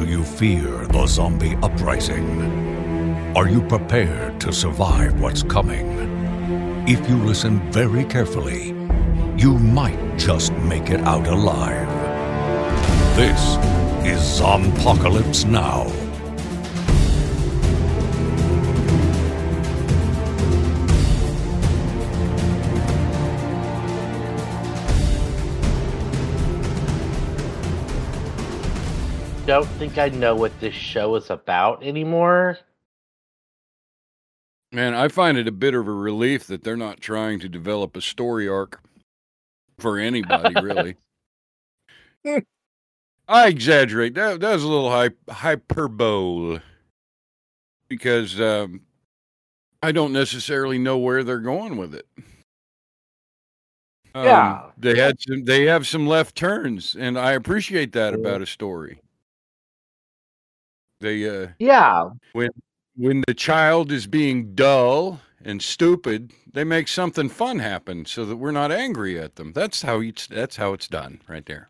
Do you fear the zombie uprising? Are you prepared to survive what's coming? If you listen very carefully, you might just make it out alive. This is Zompocalypse Now! Don't think I know what this show is about anymore. Man, I find it a bit of a relief that they're not trying to develop a story arc for anybody, really. I exaggerate. That was a little hyperbole because I don't necessarily know where they're going with it. Yeah, they have some left turns, and I appreciate that about a story. When the child is being dull and stupid, they make something fun happen so that we're not angry at them. That's how it's done right there.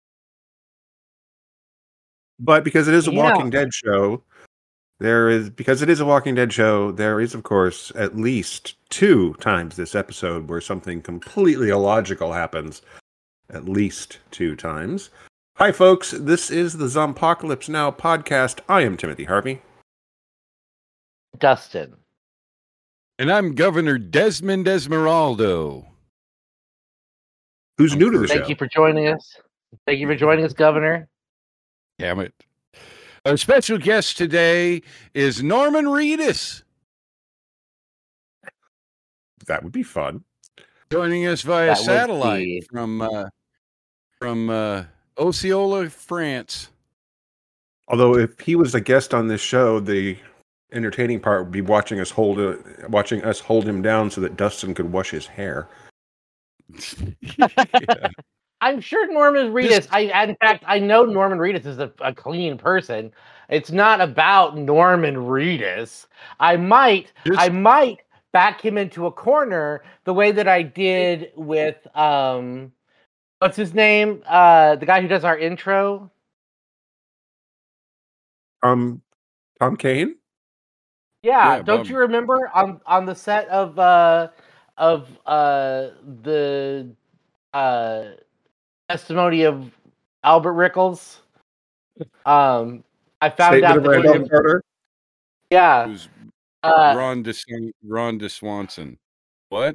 But because it is a Walking Dead show, there is, of course, at least 2 times this episode where something completely illogical happens. At least 2 times. Hi, folks. This is the Zompocalypse Now podcast. I am Timothy Harvey. Dustin. And I'm Governor Desmond Esmeraldo. Who's new to the show. Thank you for joining us. Thank you for joining us, Governor. Damn it. Our special guest today is Norman Reedus. That would be fun. Joining us via satellite from Osceola, France. Although if he was a guest on this show, the entertaining part would be watching us hold him down so that Dustin could wash his hair. Yeah. I'm sure Norman Reedus. In fact, I know Norman Reedus is a clean person. It's not about Norman Reedus. I might back him into a corner the way that I did with what's his name? The guy who does our intro. Tom Kane? Yeah, don't you remember on the set of the testimony of Albert Rickles? I found out that Carter? Yeah. Who's Ron DeSwanson. What?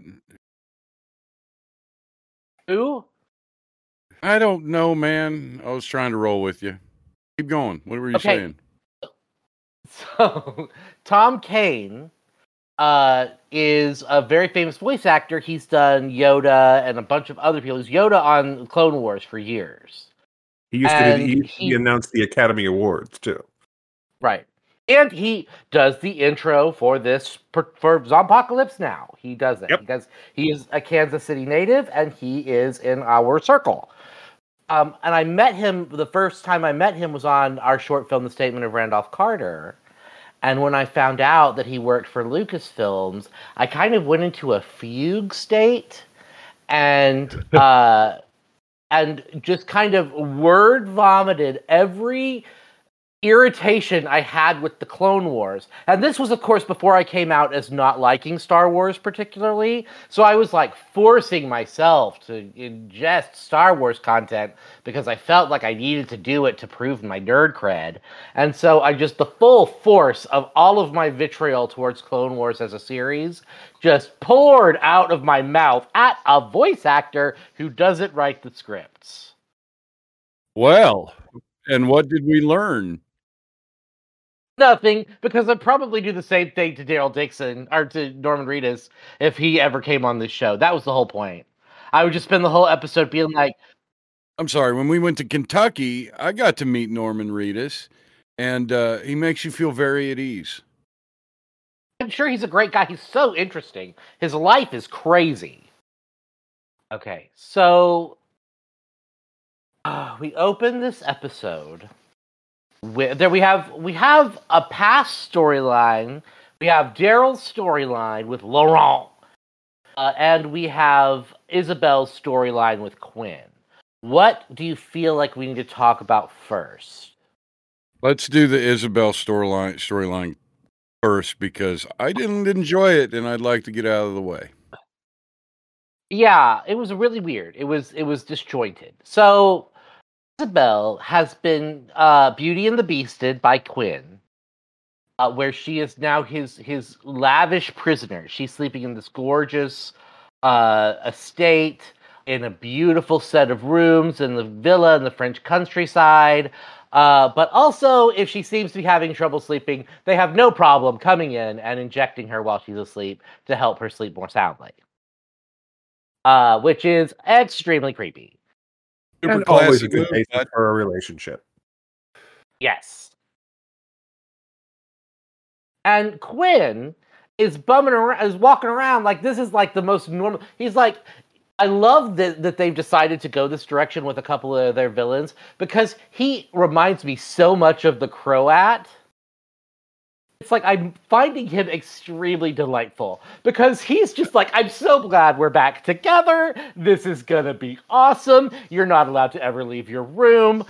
Who? I don't know, man. I was trying to roll with you. Keep going. What were you saying? So, Tom Kane is a very famous voice actor. He's done Yoda and a bunch of other people. He's Yoda on Clone Wars for years. He used to announce the Academy Awards, too. Right. And he does the intro for Zompocalypse Now. He does it. Because he is a Kansas City native, and he is in our circle. And I met him, the first time I met him was on our short film, The Statement of Randolph Carter. And when I found out that he worked for Lucasfilms, I kind of went into a fugue state and just kind of word vomited every irritation I had with the Clone Wars. And this was, of course, before I came out as not liking Star Wars particularly. So I was like forcing myself to ingest Star Wars content because I felt like I needed to do it to prove my nerd cred. And so the full force of all of my vitriol towards Clone Wars as a series just poured out of my mouth at a voice actor who doesn't write the scripts. Well, and what did we learn? Nothing, because I'd probably do the same thing to Daryl Dixon or to Norman Reedus if he ever came on this show. That was the whole point. I would just spend the whole episode being like, I'm sorry, when we went to Kentucky, I got to meet Norman Reedus, and he makes you feel very at ease. I'm sure he's a great guy. He's so interesting. His life is crazy. Okay, so we open this episode. We have a past storyline. We have Daryl's storyline with Laurent, and we have Isabel's storyline with Quinn. What do you feel like we need to talk about first? Let's do the Isabel storyline first because I didn't enjoy it and I'd like to get out of the way. Yeah, it was really weird. It was disjointed. So Isabel has been Beauty and the Beasted by Quinn, where she is now his lavish prisoner. She's sleeping in this gorgeous estate in a beautiful set of rooms in the villa in the French countryside. But also, if she seems to be having trouble sleeping, they have no problem coming in and injecting her while she's asleep to help her sleep more soundly. Which is extremely creepy. Super and always a classy good move, basis but for a relationship. Yes. And Quinn is walking around like this is like the most normal. He's like, I love that they've decided to go this direction with a couple of their villains because he reminds me so much of the Croat. It's like I'm finding him extremely delightful because he's just like, I'm so glad we're back together. This is gonna be awesome. You're not allowed to ever leave your room.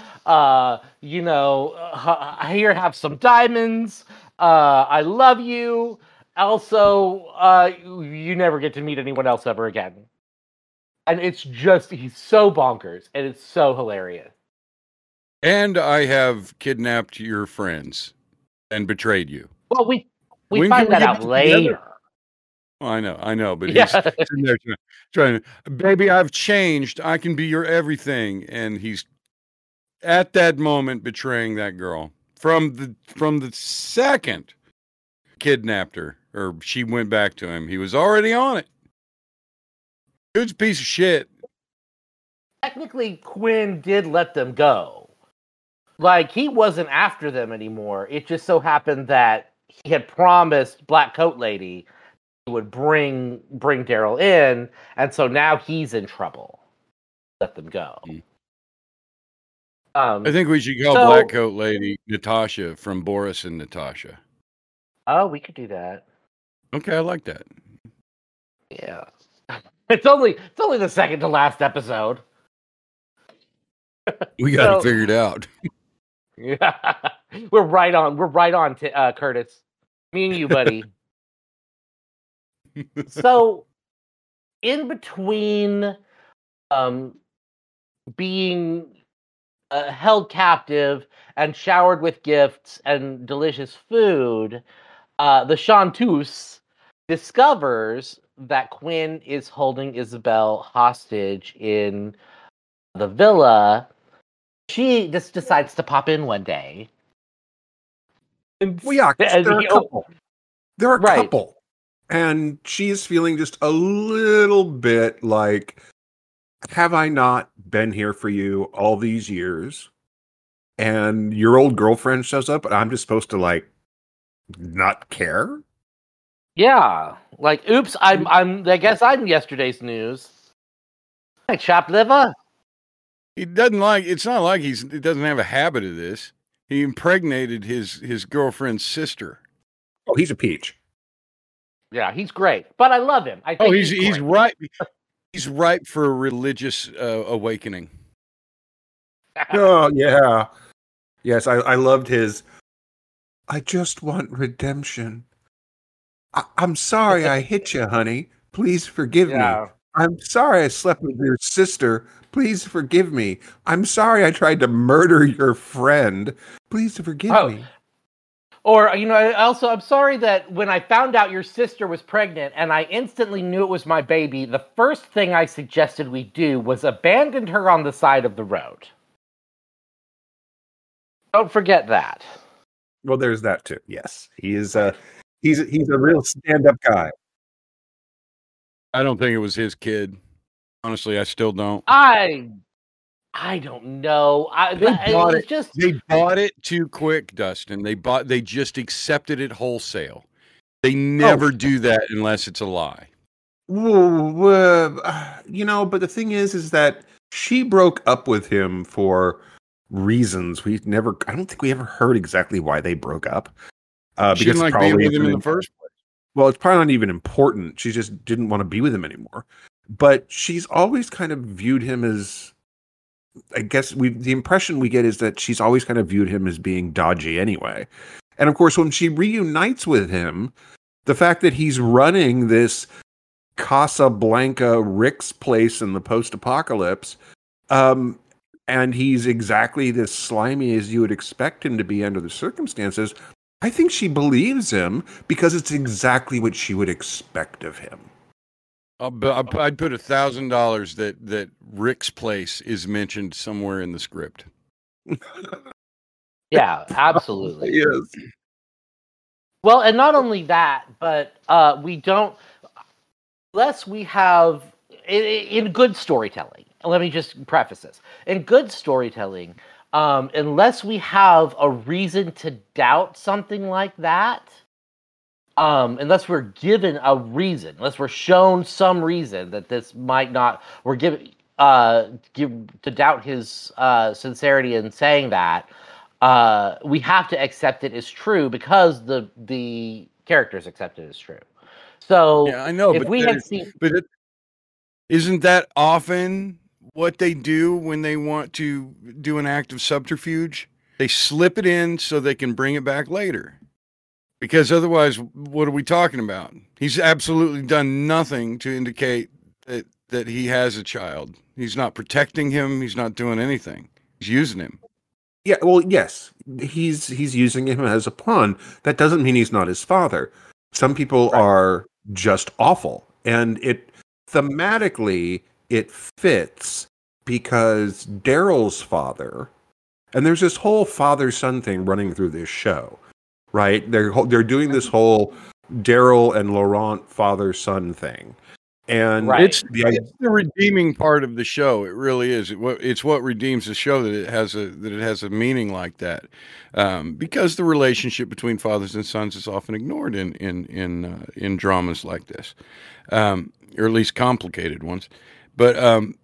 Here, have some diamonds. I love you. Also, you never get to meet anyone else ever again. And it's just, he's so bonkers and it's so hilarious. and I have kidnapped your friends and betrayed you. Well, we When find can we that get out together? later. Well, I know, but Yeah. he's sitting there trying to, baby, I've changed. I can be your everything. And he's at that moment betraying that girl from the second kidnapped her or she went back to him. He was already on it. Dude's a piece of shit. Technically, Quinn did let them go. Like, he wasn't after them anymore. It just so happened that he had promised Black Coat Lady he would bring Daryl in, and so now he's in trouble. Let them go. I think we should call Black Coat Lady Natasha from Boris and Natasha. Oh, we could do that. Okay, I like that. Yeah. It's only the second to last episode. We got it figured out. Yeah. We're right on, Curtis. Me and you, buddy. So, in between being held captive and showered with gifts and delicious food, the Chanteuse discovers that Quinn is holding Isabel hostage in the villa. She just decides to pop in one day. Well, yeah, they're a couple. They're a couple. And she is feeling just a little bit like, have I not been here for you all these years? And your old girlfriend shows up and I'm just supposed to like not care? Yeah. Like, oops, I guess I'm yesterday's news. Like chopped liver. He doesn't like, it's not like he doesn't have a habit of this. He impregnated his girlfriend's sister. Oh, he's a peach. Yeah, he's great, but I love him. I think he's right. He's ripe for a religious awakening. Oh yeah, yes. I loved his. I just want redemption. I'm sorry I hit you, honey. Please forgive me. I'm sorry I slept with your sister. Please forgive me. I'm sorry I tried to murder your friend. Please forgive me. Or, I'm sorry that when I found out your sister was pregnant and I instantly knew it was my baby, the first thing I suggested we do was abandon her on the side of the road. Don't forget that. Well, there's that too. Yes. He's a real stand-up guy. I don't think it was his kid. Honestly, I still don't. I don't know. They bought it too quick, Dustin. They just accepted it wholesale. They never do that unless it's a lie. But the thing is that she broke up with him for reasons I don't think we ever heard exactly why they broke up. She didn't like being with him in the first place. Well, it's probably not even important. She just didn't want to be with him anymore. But she's always kind of viewed him as I guess the impression we get is that she's always kind of viewed him as being dodgy anyway. And of course, when she reunites with him, the fact that he's running this Casablanca Rick's place in the post-apocalypse, and he's exactly as slimy as you would expect him to be under the circumstances, I think she believes him because it's exactly what she would expect of him. I'd put $1,000 that Rick's place is mentioned somewhere in the script. Yeah, absolutely. Yes. Well, and not only that, but we don't, unless we have, in good storytelling, let me just preface this. In good storytelling, unless we have a reason to doubt something like that, unless we're given a reason, unless we're shown some reason that this might not, we're given to doubt his sincerity in saying that, we have to accept it as true because the characters accept it as true. So yeah, I know, if but we had seen, isn't that often what they do when they want to do an act of subterfuge? They slip it in so they can bring it back later. Because otherwise, what are we talking about? He's absolutely done nothing to indicate that he has a child. He's not protecting him. He's not doing anything. He's using him. Yeah, well, yes, he's using him as a pawn. That doesn't mean he's not his father. Some people are just awful, and thematically it fits because Daryl's father, and there's this whole father-son thing running through this show, right? They're doing this whole Daryl and Laurent father-son thing. And it's the redeeming part of the show. It really is. It's what redeems the show that it has a meaning like that, because the relationship between fathers and sons is often ignored in dramas like this, or at least complicated ones. But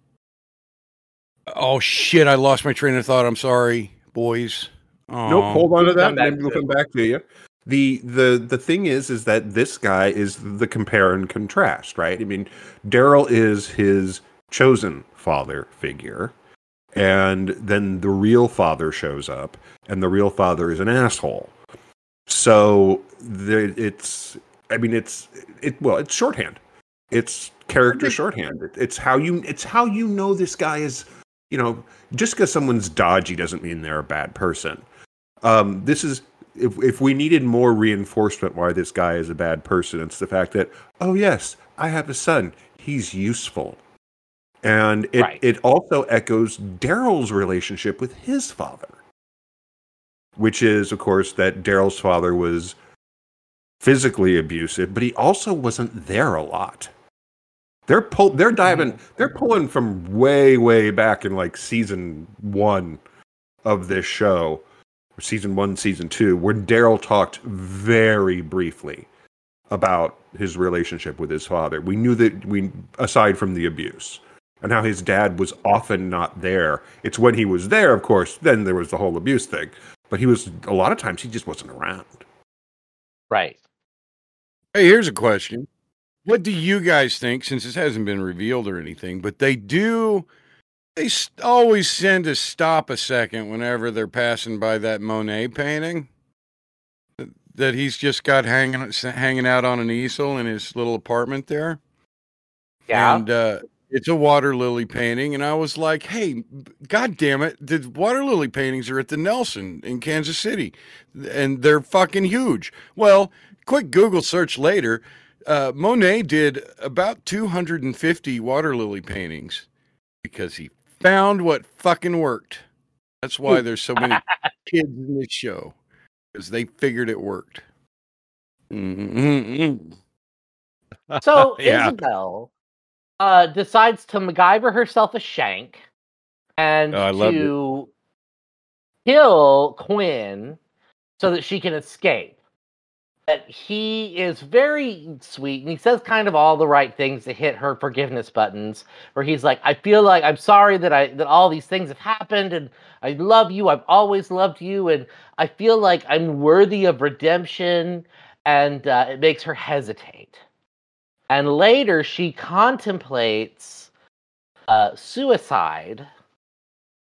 oh shit! I lost my train of thought. I'm sorry, boys. Nope, hold on to that. Maybe we'll come back to you. The thing is that this guy is the compare and contrast, right? I mean, Daryl is his chosen father figure, and then the real father shows up, and the real father is an asshole. So it's shorthand. It's character shorthand. It's how you know this guy is. You know, just because someone's dodgy doesn't mean they're a bad person. This is. If we needed more reinforcement why this guy is a bad person, it's the fact that, oh yes, I have a son. He's useful. And it also echoes Daryl's relationship with his father. Which is, of course, that Daryl's father was physically abusive, but he also wasn't there a lot. They're pulling from way, way back in like season 1 of this show. Season 1, season 2, where Daryl talked very briefly about his relationship with his father. We knew that aside from the abuse and how his dad was often not there. It's when he was there, of course, then there was the whole abuse thing. But a lot of times he just wasn't around. Right. Hey, here's a question. What do you guys think, since this hasn't been revealed or anything, but they always send to stop a second whenever they're passing by that Monet painting that he's just got hanging out on an easel in his little apartment there. Yeah. And it's a water lily painting. And I was like, hey, God damn it. The water lily paintings are at the Nelson in Kansas City. And they're fucking huge. Well, quick Google search later. Monet did about 250 water lily paintings because he found what fucking worked. That's why there's so many kids in this show, because they figured it worked. Mm-hmm. So Isabel decides to MacGyver herself a shank and to kill Quinn so that she can escape. But he is very sweet, and he says kind of all the right things to hit her forgiveness buttons, where he's like, I feel like I'm sorry that all these things have happened, and I love you, I've always loved you, and I feel like I'm worthy of redemption, and it makes her hesitate. And later, she contemplates suicide,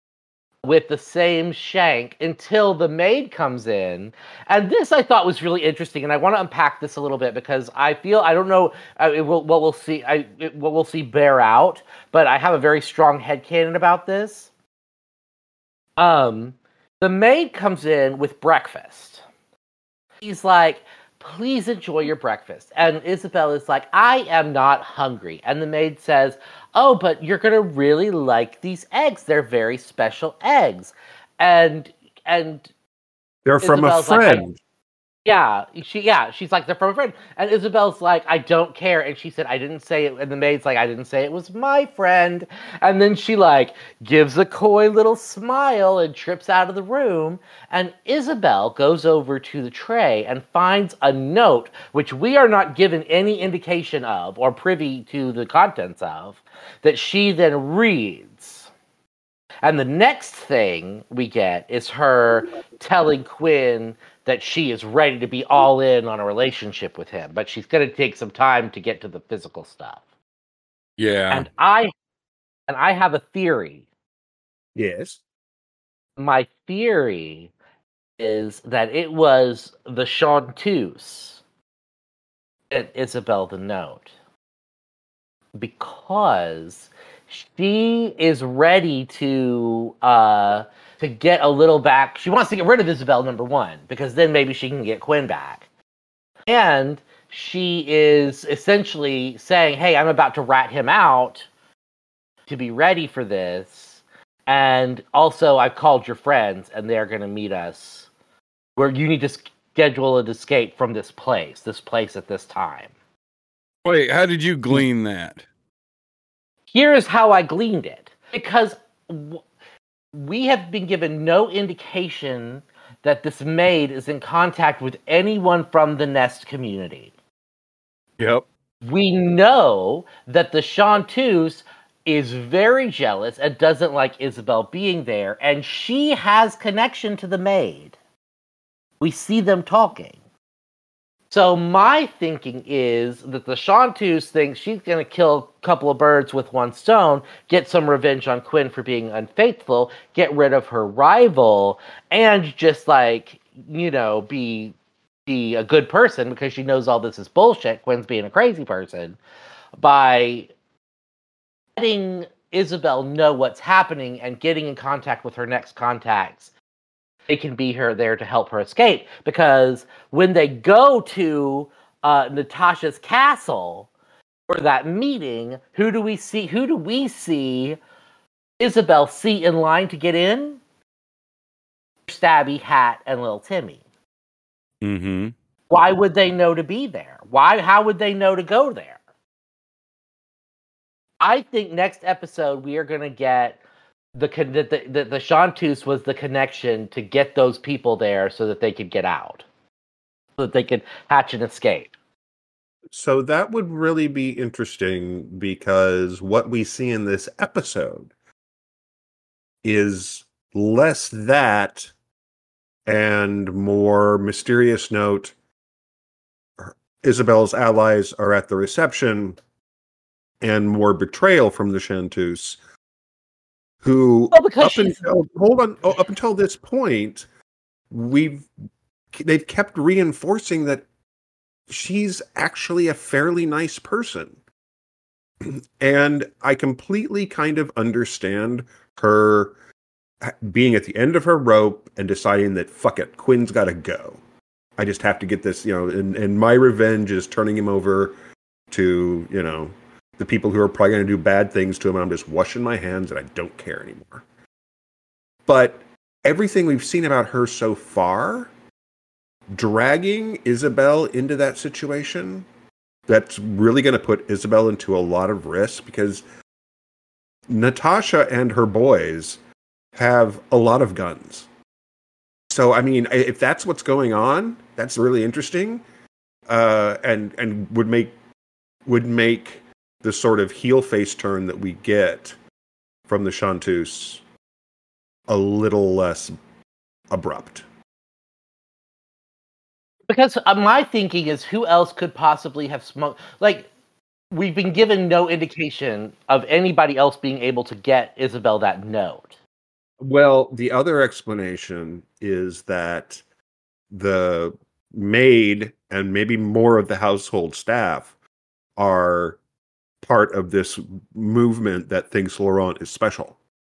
with the same shank until the maid comes in. And this I thought was really interesting, and I want to unpack this a little bit because I don't know what we'll see bear out, but I have a very strong headcanon about this. The maid comes in with breakfast. He's like, please enjoy your breakfast. And Isabel is like, I am not hungry. And the maid says, oh, but you're going to really like these eggs. They're very special eggs. And they're from Isabel's a friend. Like, she's like, they're from a friend. And Isabel's like, I don't care. And she said, I didn't say it. And the maid's like, I didn't say it was my friend. And then she like gives a coy little smile and trips out of the room. And Isabel goes over to the tray and finds a note, which we are not given any indication of or privy to the contents of, that she then reads. And the next thing we get is her telling Quinn that she is ready to be all in on a relationship with him, but she's going to take some time to get to the physical stuff. Yeah. And I have a theory. Yes. My theory is that it was the chanteuse that Isabel the note. Because she is ready to get a little back. She wants to get rid of Isabel, number one, because then maybe she can get Quinn back. And she is essentially saying, hey, I'm about to rat him out to be ready for this. And also, I've called your friends, and they're going to meet us where you need to schedule an escape from this place at this time. Wait, how did you glean that? Here's how I gleaned it. Because we have been given no indication that this maid is in contact with anyone from the Nest community. Yep. We know that the chanteuse is very jealous and doesn't like Isabel being there, and she has connection to the maid. We see them talking. So my thinking is that the chanteuse thinks she's going to kill a couple of birds with one stone, get some revenge on Quinn for being unfaithful, get rid of her rival, and just be a good person because she knows all this is bullshit. Quinn's being a crazy person by letting Isabel know what's happening and getting in contact with her next contacts. They can be there to help her escape, because when they go to Natasha's castle for that meeting, who do we see Isabel see in line to get in? Stabby, Hat, and Little Timmy. Mm-hmm. Why would they know to be there? How would they know to go there? I think next episode we are going to get the chanteuse was the connection to get those people there so that they could get out, so that they could hatch an escape. So that would really be interesting, because what we see in this episode is less that and more mysterious note. Isabel's allies are at the reception, and more betrayal from the chanteuse, who up until this point, they've kept reinforcing that she's actually a fairly nice person. And I completely kind of understand her being at the end of her rope and deciding that, fuck it, Quinn's got to go. I just have to get this, and my revenge is turning him over to, the people who are probably going to do bad things to him, and I'm just washing my hands and I don't care anymore. But everything we've seen about her so far, dragging Isabel into that situation, that's really going to put Isabel into a lot of risk, because Natasha and her boys have a lot of guns. So, I mean, if that's what's going on, that's really interesting, and would make the sort of heel face turn that we get from the chanteuse a little less abrupt. Because my thinking is, who else could possibly have smoked? Like, we've been given no indication of anybody else being able to get Isabel that note. Well, the other explanation is that the maid and maybe more of the household staff are part of this movement that thinks Laurent is special.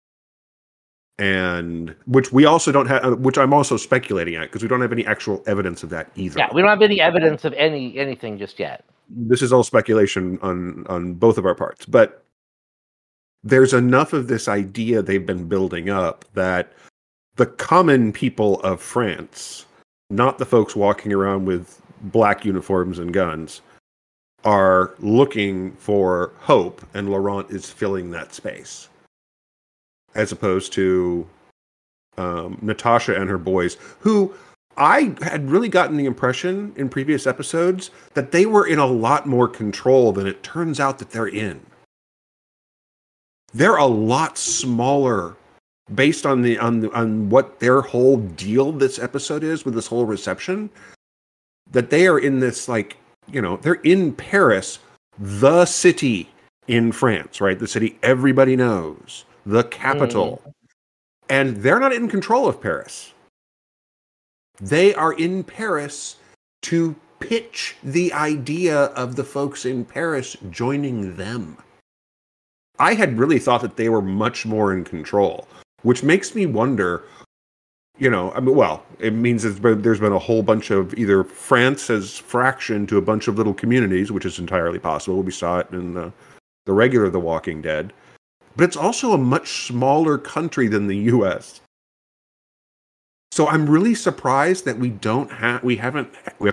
And which we also don't have, which I'm also speculating at, because we don't have any actual evidence of that either. Yeah, we don't have any evidence of anything just yet. This is all speculation on both of our parts, but there's enough of this idea they've been building up that the common people of France, not the folks walking around with black uniforms and guns, are looking for hope, and Laurent is filling that space. As opposed to Natasha and her boys, who I had really gotten the impression in previous episodes that they were in a lot more control than it turns out that they're in. They're a lot smaller based on what their whole deal this episode is with this whole reception, that they are in this, like, you know, they're in Paris, the city in France, right? The city everybody knows, the capital. And they're not in control of Paris. They are in Paris to pitch the idea of the folks in Paris joining them. I had really thought that they were much more in control, which makes me wonder, you know, I mean, well, it means there's been a whole bunch of either France has fractioned to a bunch of little communities, which is entirely possible. We saw it in the regular The Walking Dead. But it's also a much smaller country than the U.S. So I'm really surprised that we haven't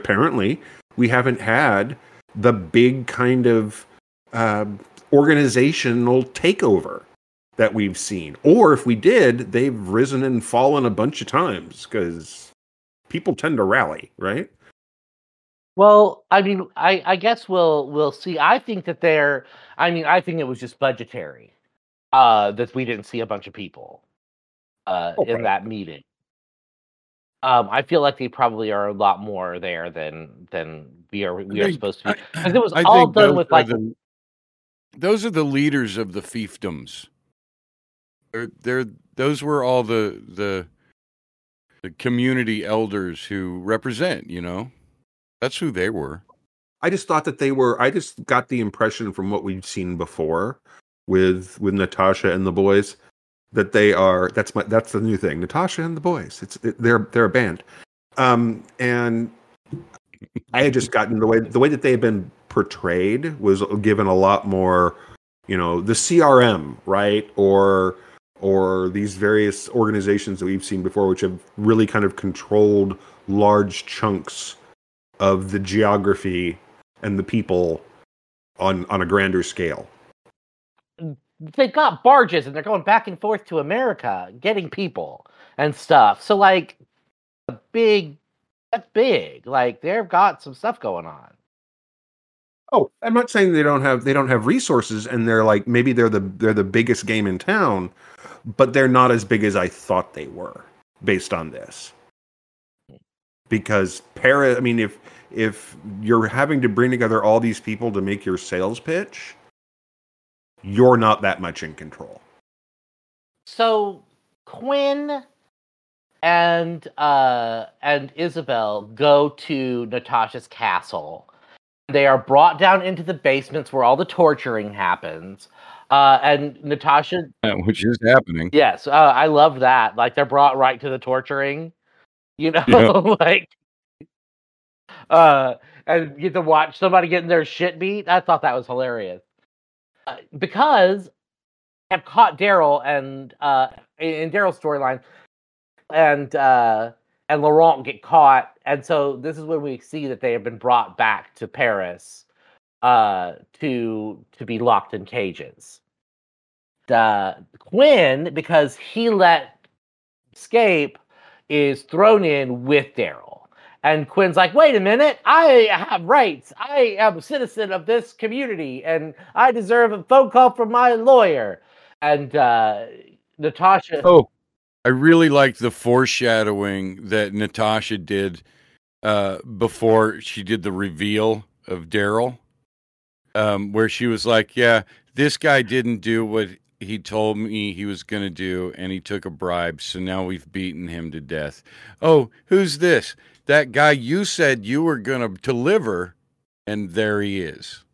had the big kind of organizational takeover that we've seen. Or if we did, they've risen and fallen a bunch of times because people tend to rally, right? Well, I mean, I guess we'll see. I think it was just budgetary. That we didn't see a bunch of people in that meeting. I feel like they probably are a lot more there than we are supposed to be. Because it was all done with like those are the leaders of the fiefdoms. Those were all the community elders who represent, you know. That's who they were. I just thought that I just got the impression from what we've seen before with Natasha and the boys that they are, that's the new thing, Natasha and the boys. They're a band. And I had just gotten the way that they had been portrayed was given a lot more, you know, the CRM, right? Or these various organizations that we've seen before, which have really kind of controlled large chunks of the geography and the people on a grander scale. They've got barges and they're going back and forth to America, getting people and stuff. So like that's big. Like they've got some stuff going on. Oh, I'm not saying they don't have resources, and they're like maybe they're the biggest game in town, but they're not as big as I thought they were based on this. Because Paris, I mean, if you're having to bring together all these people to make your sales pitch, you're not that much in control. So Quinn and Isabel go to Natasha's castle. They are brought down into the basements where all the torturing happens. And Natasha, which is happening. Yes, I love that. Like they're brought right to the torturing, you know, like. And you get to watch somebody getting their shit beat. I thought that was hilarious. Because I've caught Daryl and in Daryl's storyline, and Laurent get caught, and so this is when we see that they have been brought back to Paris to be locked in cages. Quinn, because he let escape, is thrown in with Daryl. And Quinn's like, wait a minute, I have rights. I am a citizen of this community, and I deserve a phone call from my lawyer. And Natasha... Oh, I really liked the foreshadowing that Natasha did before she did the reveal of Daryl, where she was like, yeah, this guy didn't do what he told me he was going to do, and he took a bribe. So now we've beaten him to death. Oh, who's this? That guy you said you were going to deliver, and there he is.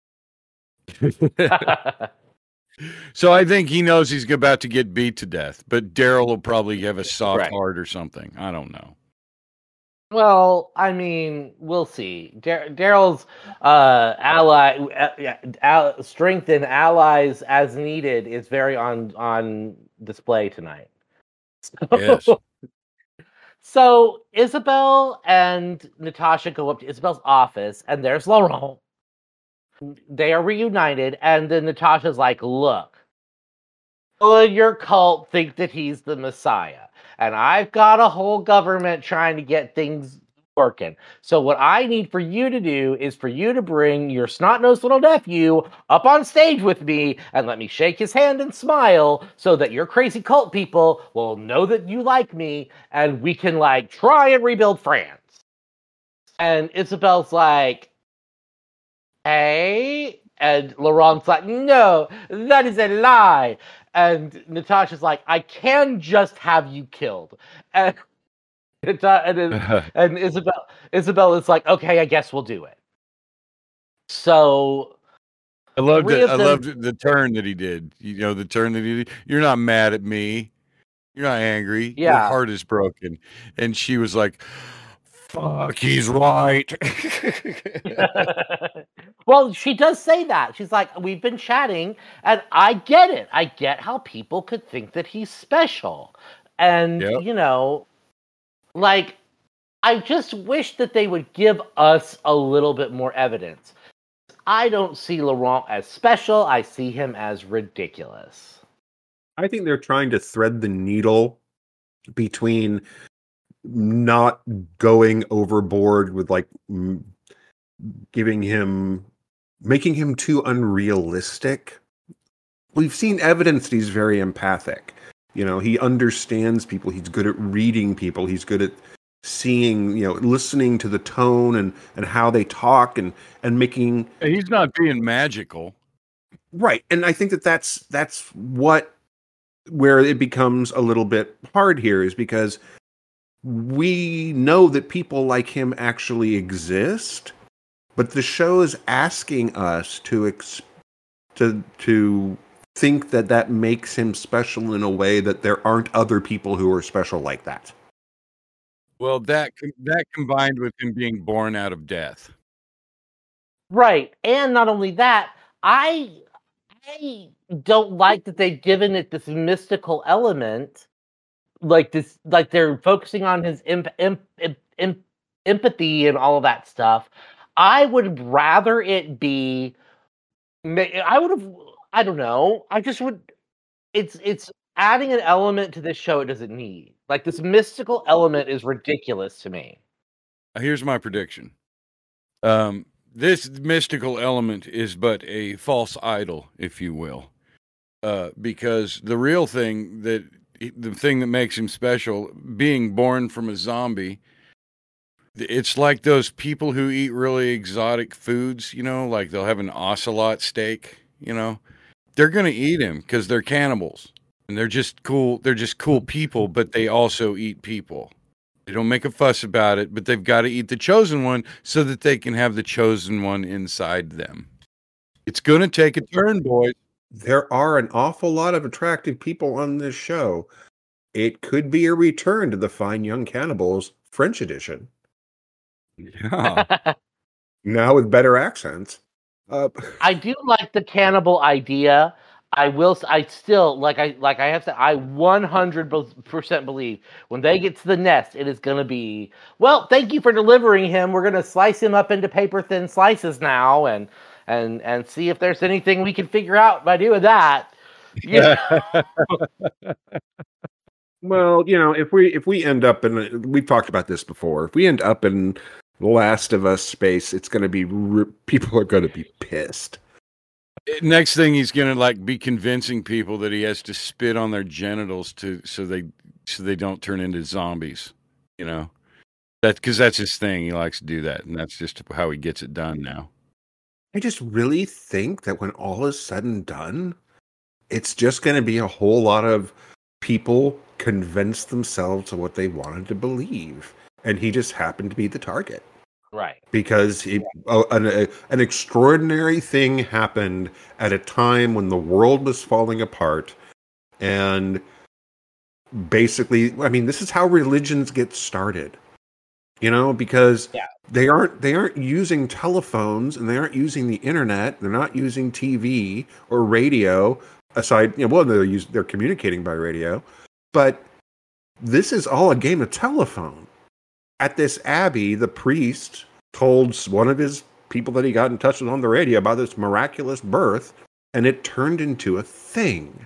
So I think he knows he's about to get beat to death, but Daryl will probably have a soft heart or something. I don't know. Well, I mean, we'll see. Daryl's strength and allies as needed is very on display tonight. Yes. So Isabel and Natasha go up to Isabel's office, and there's Laurent. They are reunited, and then Natasha's like, look, your cult think that he's the Messiah, and I've got a whole government trying to get things working. So what I need for you to do is for you to bring your snot-nosed little nephew up on stage with me and let me shake his hand and smile so that your crazy cult people will know that you like me, and we can, like, try and rebuild France. And Isabel's like, hey, and Laurent's like, no, that is a lie. And Natasha's like, I can just have you killed. And Isabel is like, okay, I guess we'll do it. So I loved it. I loved the turn that he did. You know, the turn that he did. You're not mad at me. You're not angry. Yeah. Your heart is broken. And she was like, fuck, he's right. Well, she does say that. She's like, we've been chatting, and I get it. I get how people could think that he's special. And, you know, like, I just wish that they would give us a little bit more evidence. I don't see Laurent as special. I see him as ridiculous. I think they're trying to thread the needle between not going overboard with, like, making him too unrealistic. We've seen evidence that he's very empathic. You know, he understands people. He's good at reading people. He's good at seeing, you know, listening to the tone and how they talk and making. He's not being magical. Right. And I think that's where it becomes a little bit hard here, is because we know that people like him actually exist, but the show is asking us to think that makes him special in a way that there aren't other people who are special like that. Well, that combined with him being born out of death. Right. And not only that, I don't like that they've given it this mystical element, like this, like they're focusing on his empathy and all of that stuff. I would rather it be. I don't know. I just would. It's adding an element to this show it doesn't need. Like, this mystical element is ridiculous to me. Here's my prediction. This mystical element is but a false idol, if you will. Because the real thing the thing that makes him special, being born from a zombie, it's like those people who eat really exotic foods, you know, like they'll have an ocelot steak, you know. They're going to eat him because they're cannibals. And they're just cool. They're just cool people, but they also eat people. They don't make a fuss about it, but they've got to eat the chosen one so that they can have the chosen one inside them. It's going to take a turn, boys. There are an awful lot of attractive people on this show. It could be a return to the Fine Young Cannibals French edition. Yeah. Now with better accents. I do like the cannibal idea. I still, like I have to, I 100% believe when they get to the nest, it is going to be, well, thank you for delivering him. We're going to slice him up into paper thin slices now and see if there's anything we can figure out by doing that. Yeah. Well, you know, if we end up in, we've talked about this before, if we end up in Last of Us space, it's going to be, people are going to be pissed. Next thing, he's going to like be convincing people that he has to spit on their genitals so they don't turn into zombies, you know, because that's his thing. He likes to do that. And that's just how he gets it done now. I just really think that when all is said and done, it's just going to be a whole lot of people convince themselves of what they wanted to believe. And he just happened to be the target. Right. Because an extraordinary thing happened at a time when the world was falling apart. And basically, I mean, this is how religions get started. You know, because they aren't using telephones and they aren't using the internet. They're not using TV or radio. Aside, they're communicating by radio, but this is all a game of telephone. At this abbey, the priest told one of his people that he got in touch with on the radio about this miraculous birth, and it turned into a thing.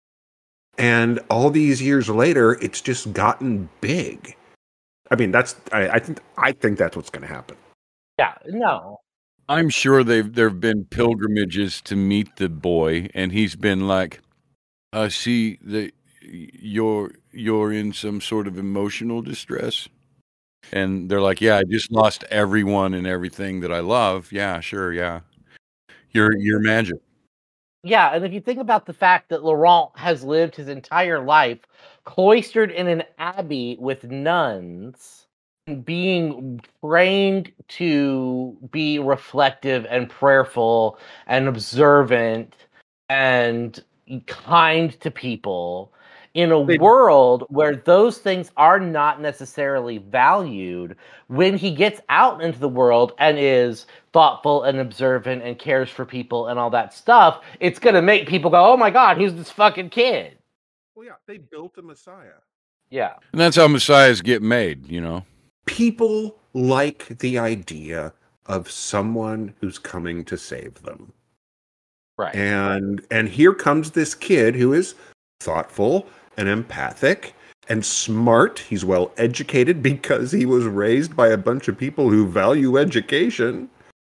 And all these years later, it's just gotten big. I mean, I think that's what's going to happen. Yeah, no. I'm sure there've been pilgrimages to meet the boy, and he's been like, "I see that you're in some sort of emotional distress," and they're like, "Yeah, I just lost everyone and everything that I love." Yeah, sure, yeah. You're magic. Yeah, and if you think about the fact that Laurent has lived his entire life cloistered in an abbey with nuns, being trained to be reflective and prayerful and observant and kind to people in a world where those things are not necessarily valued, when he gets out into the world and is thoughtful and observant and cares for people and all that stuff, it's going to make people go, oh my God, who's this fucking kid? Well, yeah, they built a Messiah. Yeah. And that's how Messiahs get made, you know? People like the idea of someone who's coming to save them. Right. And here comes this kid who is thoughtful and empathic and smart. He's well educated because he was raised by a bunch of people who value education.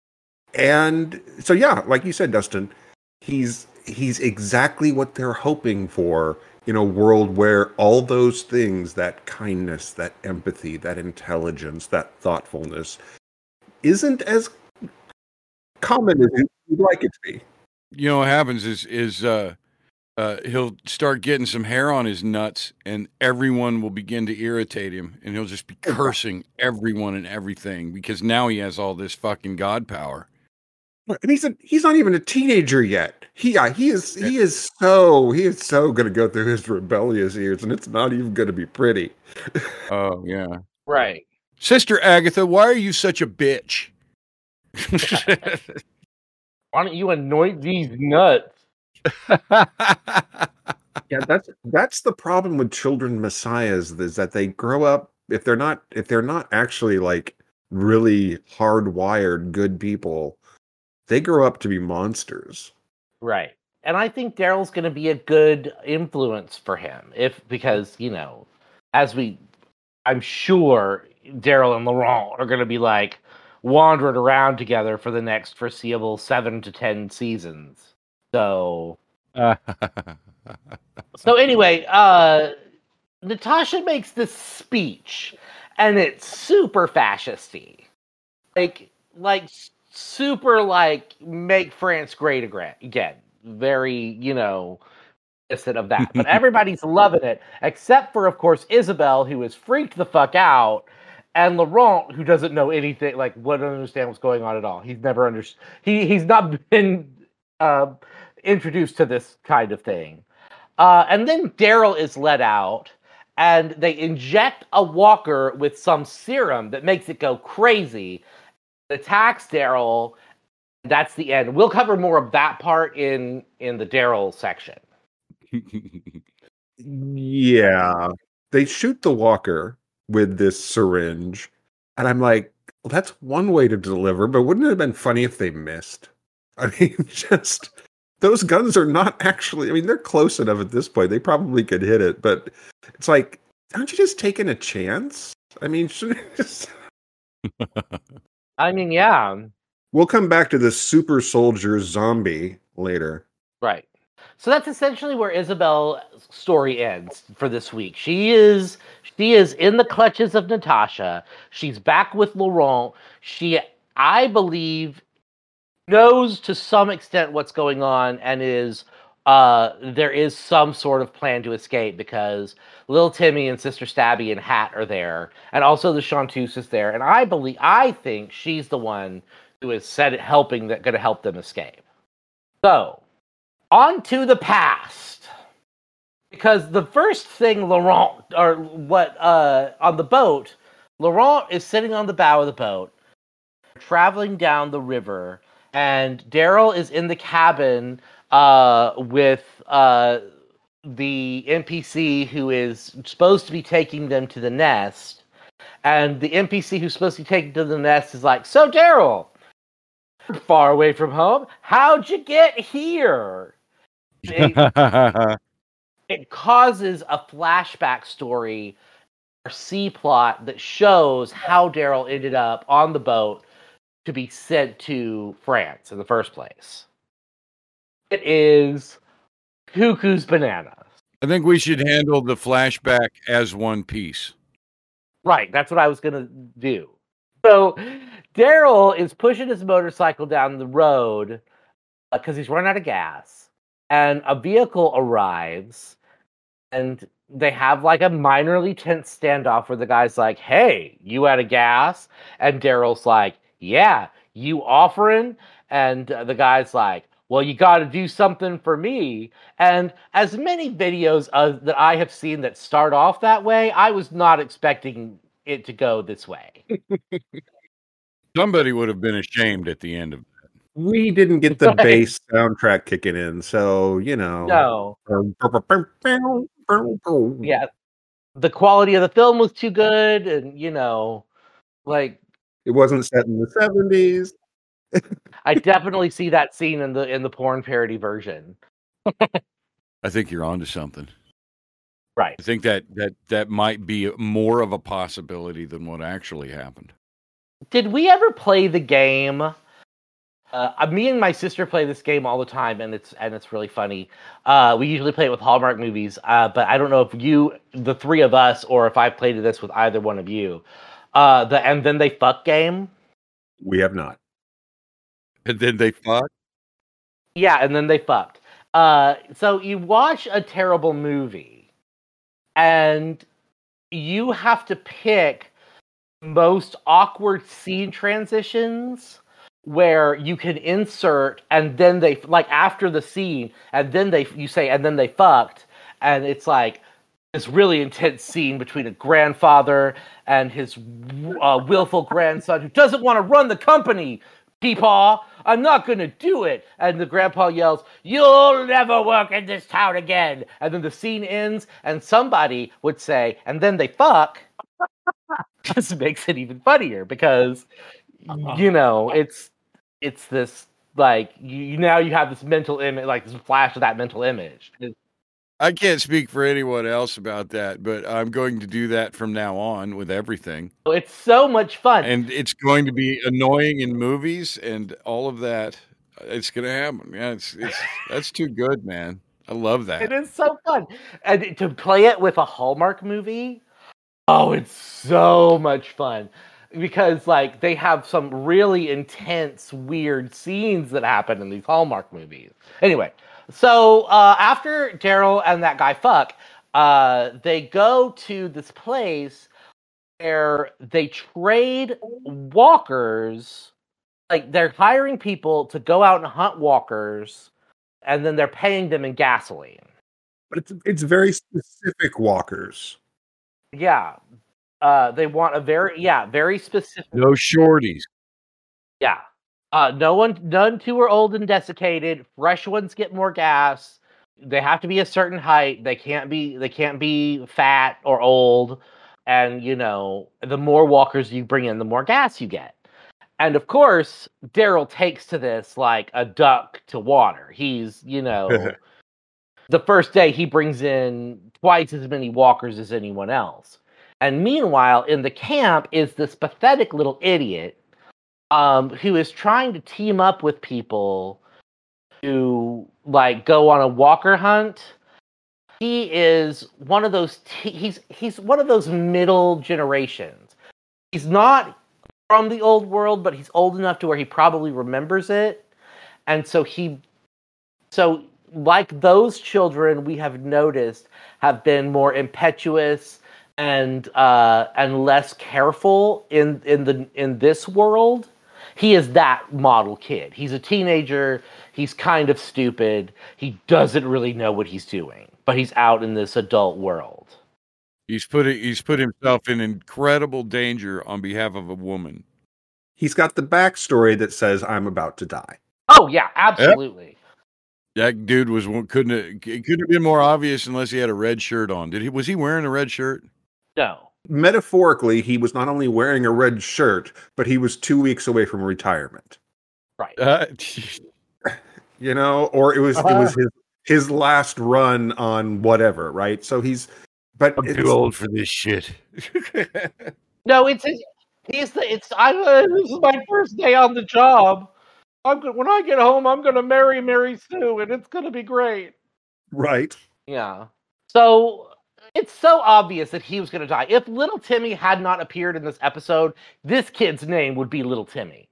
And so, yeah, like you said, Dustin, he's exactly what they're hoping for in a world where all those things, that kindness, that empathy, that intelligence, that thoughtfulness, isn't as common as you'd like it to be. You know what happens is he'll start getting some hair on his nuts, and everyone will begin to irritate him, and he'll just be cursing everyone and everything because now he has all this fucking God power. And he's not even a teenager yet. He is so going to go through his rebellious years, and it's not even going to be pretty. Oh yeah, right. Sister Agatha, why are you such a bitch? Why don't you anoint these nuts? Yeah, that's the problem with children messiahs, is that they grow up, if they're not actually like really hardwired good people, they grow up to be monsters. Right. And I think Daryl's going to be a good influence for him, because, you know, I'm sure Daryl and Laurent are going to be like wandering around together for the next foreseeable 7 to 10 seasons. So anyway, Natasha makes this speech, and it's super fascisty, like super like make France great again. Very, you know, innocent of that. But everybody's loving it, except for, of course, Isabel, who is freaked the fuck out, and Laurent, who doesn't know anything, like, wouldn't understand what's going on at all. He's never understood. He's not been introduced to this kind of thing. And then Daryl is let out, and they inject a walker with some serum that makes it go crazy. It attacks Daryl. That's the end. We'll cover more of that part in the Daryl section. Yeah. They shoot the walker with this syringe, and I'm like, well, that's one way to deliver, but wouldn't it have been funny if they missed? I mean, just... those guns are not actually... I mean, they're close enough at this point. They probably could hit it, but it's like, aren't you just taking a chance? I mean, shouldn't it just... I mean, yeah. We'll come back to the super soldier zombie later. Right. So that's essentially where Isabel's story ends for this week. She is in the clutches of Natasha. She's back with Laurent. She, I believe, knows to some extent what's going on and is there is some sort of plan to escape because Little Timmy and Sister Stabby and Hat are there, and also the Chanteuse is there, and I think she's the one who is going to help them escape. So, on to the past, because the first thing on the boat, Laurent is sitting on the bow of the boat, traveling down the river, and Daryl is in the cabin with the NPC who is supposed to be taking them to the nest. And the NPC who's supposed to be taking them to the nest is like, "So, Daryl, far away from home, how'd you get here?" It causes a flashback story or C-plot that shows how Daryl ended up on the boat to be sent to France in the first place. It is cuckoo's bananas. I think we should handle the flashback as one piece. Right, that's what I was going to do. So Daryl is pushing his motorcycle down the road because he's run out of gas. And a vehicle arrives, and they have like a minorly tense standoff where the guy's like, "Hey, you out of gas?" And Daryl's like, "Yeah, you offering?" And the guy's like, "Well, you got to do something for me." And as many videos that I have seen that start off that way, I was not expecting it to go this way. Somebody would have been ashamed at the end of that. We didn't get the bass soundtrack kicking in, so, you know. No. Yeah. The quality of the film was too good, and, you know, like... It wasn't set in the 70s. I definitely see that scene in the porn parody version. I think you're onto something. Right. I think that might be more of a possibility than what actually happened. Did we ever play the game? Me and my sister play this game all the time, and it's really funny. We usually play it with Hallmark movies, but I don't know if the three of us, or if I played this with either one of you. The And Then They Fuck game. We have not. And then they fucked? Yeah, and then they fucked. So you watch a terrible movie, and you have to pick most awkward scene transitions where you can insert, and then they, like, after the scene, and then you say, "And then they fucked," and it's like this really intense scene between a grandfather and his willful grandson who doesn't want to run the company. "Peepaw, I'm not going to do it." And the grandpa yells, "You'll never work in this town again." And then the scene ends, and somebody would say, "And then they fuck." Just makes it even funnier because, you know, it's this, like, you have this mental image, like this flash of that mental image. I can't speak for anyone else about that, but I'm going to do that from now on with everything. It's so much fun. And it's going to be annoying in movies and all of that. It's going to happen. Yeah, that's too good, man. I love that. It is so fun. And to play it with a Hallmark movie, oh, it's so much fun. Because, like, they have some really intense, weird scenes that happen in these Hallmark movies. Anyway, so after Daryl and that guy fuck, they go to this place where they trade walkers. Like, they're hiring people to go out and hunt walkers, and then they're paying them in gasoline. But it's very specific walkers. Yeah. They want a very specific. No shorties. Yeah. None too are old and desiccated. Fresh ones get more gas. They have to be a certain height. They can't be fat or old. And, you know, the more walkers you bring in, the more gas you get. And of course, Daryl takes to this like a duck to water. He's, you know, the first day he brings in twice as many walkers as anyone else. And meanwhile, in the camp is this pathetic little idiot who is trying to team up with people to, like, go on a walker hunt. He is one of those. He's one of those middle generations. He's not from the old world, but he's old enough to where he probably remembers it, and so like those children we have noticed have been more impetuous and less careful in this world. He is that model kid. He's a teenager. He's kind of stupid. He doesn't really know what he's doing, but he's out in this adult world. He's put himself in incredible danger on behalf of a woman. He's got the backstory that says, "I'm about to die." Oh yeah, absolutely. Yep. That dude couldn't have been more obvious unless he had a red shirt on. Was he wearing a red shirt? No. Metaphorically, he was not only wearing a red shirt, but he was 2 weeks away from retirement. Right. Or it was his last run on whatever, right? So I'm too old for this shit. No, this is my first day on the job. When I get home, I'm going to marry Mary Sue, and it's going to be great. Right. Yeah. So it's so obvious that he was going to die. If Little Timmy had not appeared in this episode, this kid's name would be Little Timmy.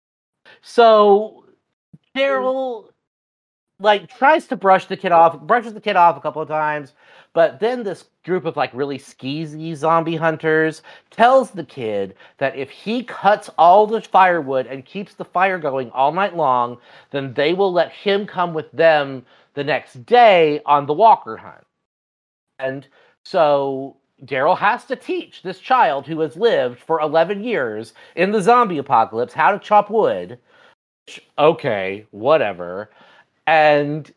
So Daryl tries to brushes the kid off a couple of times, but then this group of really skeezy zombie hunters tells the kid that if he cuts all the firewood and keeps the fire going all night long, then they will let him come with them the next day on the walker hunt. And so Daryl has to teach this child who has lived for 11 years in the zombie apocalypse how to chop wood. Okay, whatever. And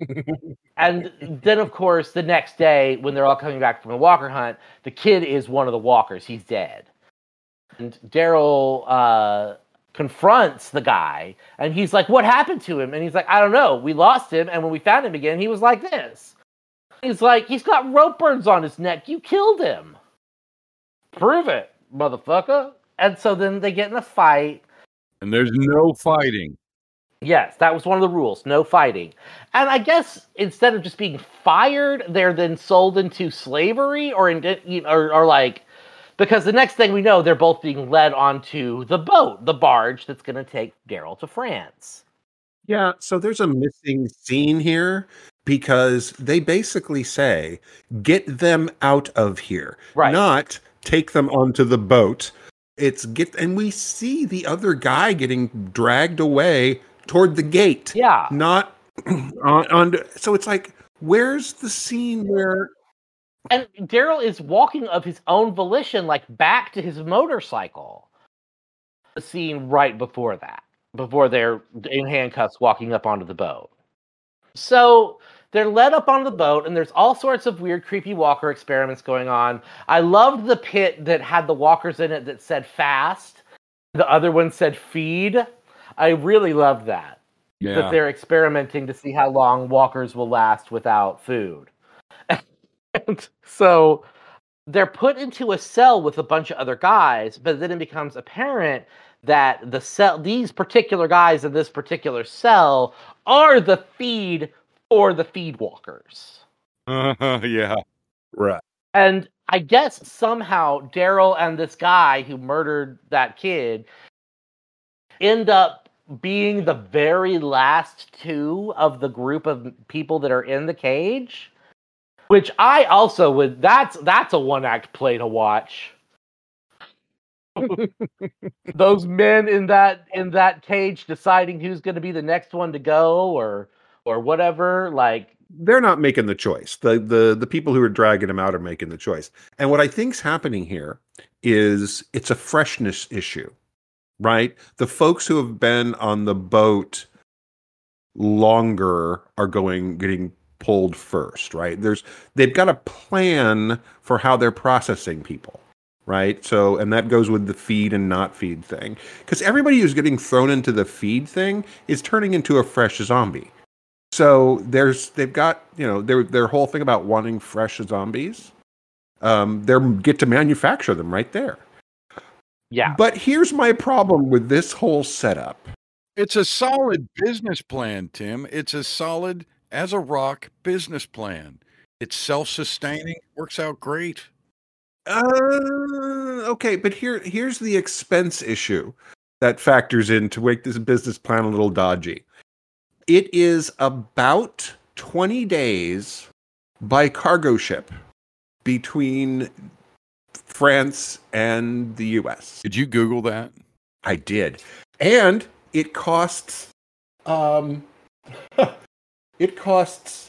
then, of course, the next day, when they're all coming back from the walker hunt, the kid is one of the walkers. He's dead. And Daryl confronts the guy, and he's like, what happened to him? And he's like, I don't know. We lost him, and when we found him again, he was like this. He's like, he's got rope burns on his neck. You killed him. Prove it, motherfucker. And so then they get in a fight. And there's no fighting. Yes, that was one of the rules. No fighting. And I guess instead of just being fired, they're then sold into slavery because the next thing we know, they're both being led onto the boat, the barge that's going to take Daryl to France. Yeah, so there's a missing scene here because they basically say, get them out of here. Right. Not take them onto the boat. And we see the other guy getting dragged away toward the gate. Yeah. Not on. So it's like, where's the scene where? And Daryl is walking of his own volition, back to his motorcycle. The scene right before that, before they're in handcuffs walking up onto the boat. So they're led up onto the boat, and there's all sorts of weird, creepy walker experiments going on. I loved the pit that had the walkers in it that said fast. The other one said feed. I really love that. Yeah. That they're experimenting to see how long walkers will last without food. And so they're put into a cell with a bunch of other guys, but then it becomes apparent that these particular guys in this particular cell are the feed for the feed walkers. Yeah. Right. And I guess somehow Daryl and this guy who murdered that kid end up being the very last two of the group of people that are in the cage, which I also would. That's a one-act play to watch. Those men in that cage deciding who's going to be the next one to go, or whatever. They're not making the choice. The people who are dragging them out are making the choice. And what I think's happening here is it's a freshness issue. Right? The folks who have been on the boat longer are getting pulled first, right? They've got a plan for how they're processing people, right? So, and that goes with the feed and not feed thing. Because everybody who's getting thrown into the feed thing is turning into a fresh zombie. So they've got, their whole thing about wanting fresh zombies. They get to manufacture them right there. Yeah. But here's my problem with this whole setup. It's a solid business plan, Tim. It's a solid as a rock business plan. It's self-sustaining, works out great. Okay, but here's the expense issue that factors in to make this business plan a little dodgy. It is about 20 days by cargo ship between France and the US. Did you Google that? I did. And it costs it costs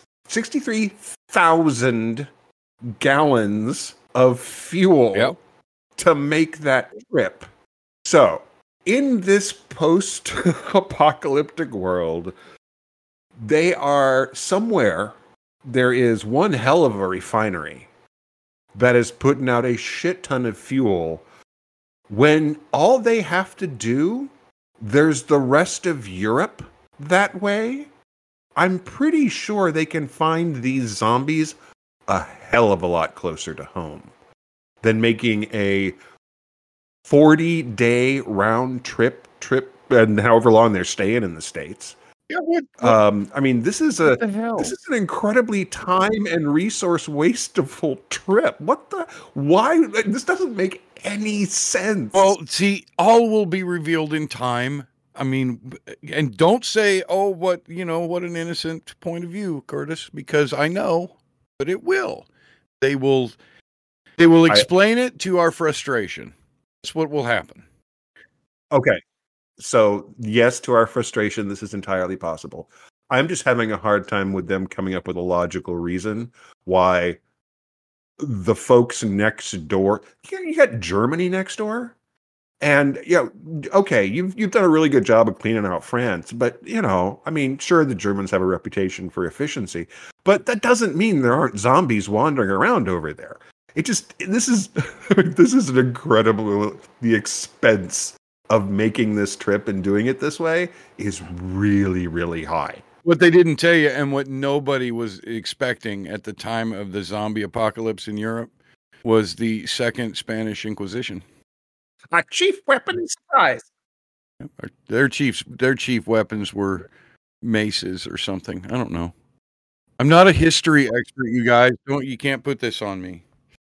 63,000 gallons of fuel to make that trip. So, in this post-apocalyptic world, they are somewhere, there is one hell of a refinery that is putting out a shit ton of fuel when all they have to do, there's the rest of Europe that way. I'm pretty sure they can find these zombies a hell of a lot closer to home than making a 40-day round trip, and however long they're staying in the States. Yeah, I mean, this is an incredibly time and resource wasteful trip. Why? This doesn't make any sense. Well, see, all will be revealed in time. I mean, and don't say, "Oh, what an innocent point of view, Curtis," because I know, but it will. They will explain it to our frustration. That's what will happen. Okay. So, yes, to our frustration, this is entirely possible. I'm just having a hard time with them coming up with a logical reason why the folks next door. You got Germany next door, and okay, you've done a really good job of cleaning out France, but I mean, sure, the Germans have a reputation for efficiency, but that doesn't mean there aren't zombies wandering around over there. This is an incredible. The expense of making this trip and doing it this way is really, really high. What they didn't tell you, and what nobody was expecting at the time of the zombie apocalypse in Europe, was the Second Spanish Inquisition. Our chief weapon supplies. Their chief weapons were maces or something. I don't know. I'm not a history expert, you guys. You can't put this on me.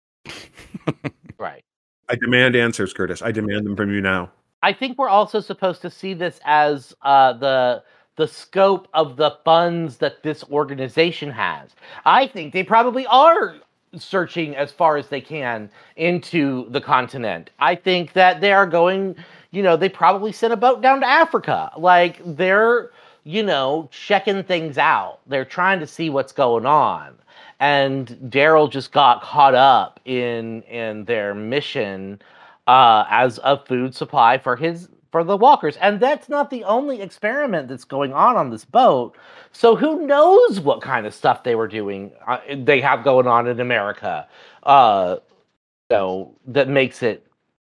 Right. I demand answers, Curtis. I demand them from you now. I think we're also supposed to see this as the scope of the funds that this organization has. I think they probably are searching as far as they can into the continent. I think that they are going, they probably sent a boat down to Africa. Like, they're, checking things out. They're trying to see what's going on. And Daryl just got caught up in their mission as a food supply for the walkers. And that's not the only experiment that's going on this boat. So who knows what kind of stuff they were doing, they have going on in America, that makes it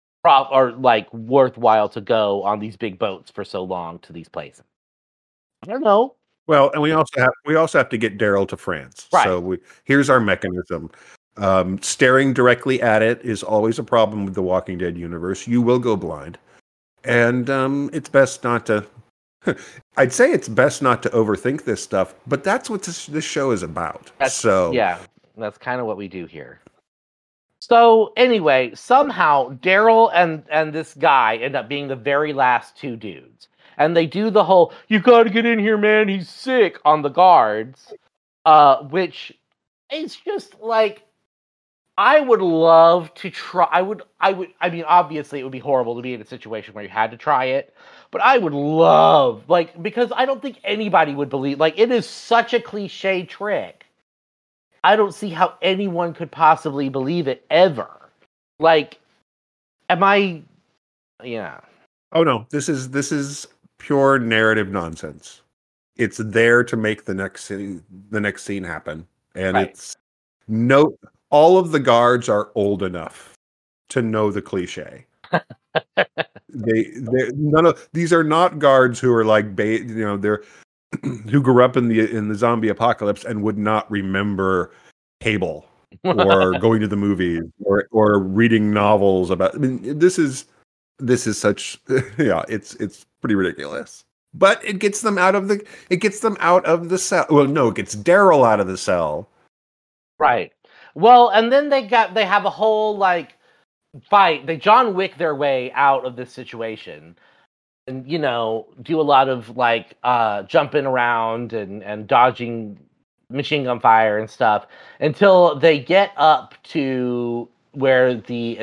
worthwhile to go on these big boats for so long to these places. I don't know. Well, and we also have to get Daryl to France. Right. So here's our mechanism. Staring directly at it is always a problem with the Walking Dead universe. You will go blind. And it's best not to... I'd say it's best not to overthink this stuff, but that's what this show is about. Yeah, that's kind of what we do here. So anyway, somehow Daryl and this guy end up being the very last two dudes. And they do the whole, "You gotta get in here, man, he's sick," on the guards. Which is just like, I would love to try. I mean, obviously it would be horrible to be in a situation where you had to try it, but I would love, because I don't think anybody would believe, it is such a cliche trick. I don't see how anyone could possibly believe it ever. Yeah. Oh no, this is pure narrative nonsense. It's there to make the next scene happen. And right. All of the guards are old enough to know the cliche. These are not guards who are they're who grew up in the zombie apocalypse and would not remember cable or going to the movies or reading novels about. I mean, this is such it's pretty ridiculous. But it gets them out of the cell. Well, no, it gets Daryl out of the cell. Right. Well, and then they have a whole fight. They John Wick their way out of this situation, and do a lot of jumping around and dodging machine gun fire and stuff until they get up to where the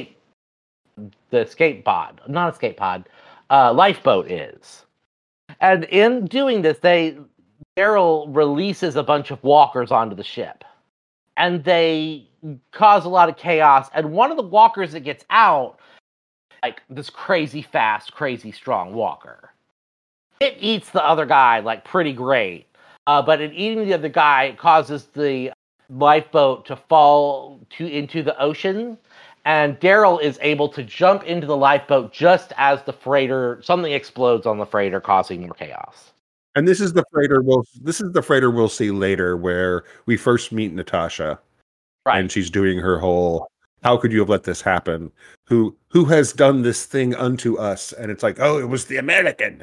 lifeboat is. And in doing this, Daryl releases a bunch of walkers onto the ship. And they cause a lot of chaos. And one of the walkers that gets out, like this crazy fast, crazy strong walker, it eats the other guy like pretty great. But in eating the other guy, it causes the lifeboat to fall into the ocean. And Daryl is able to jump into the lifeboat just as something explodes on the freighter, causing more chaos. And this is the freighter we'll see later, where we first meet Natasha, right? And she's doing her whole "How could you have let this happen? Who has done this thing unto us?" And it's like, oh, it was the American.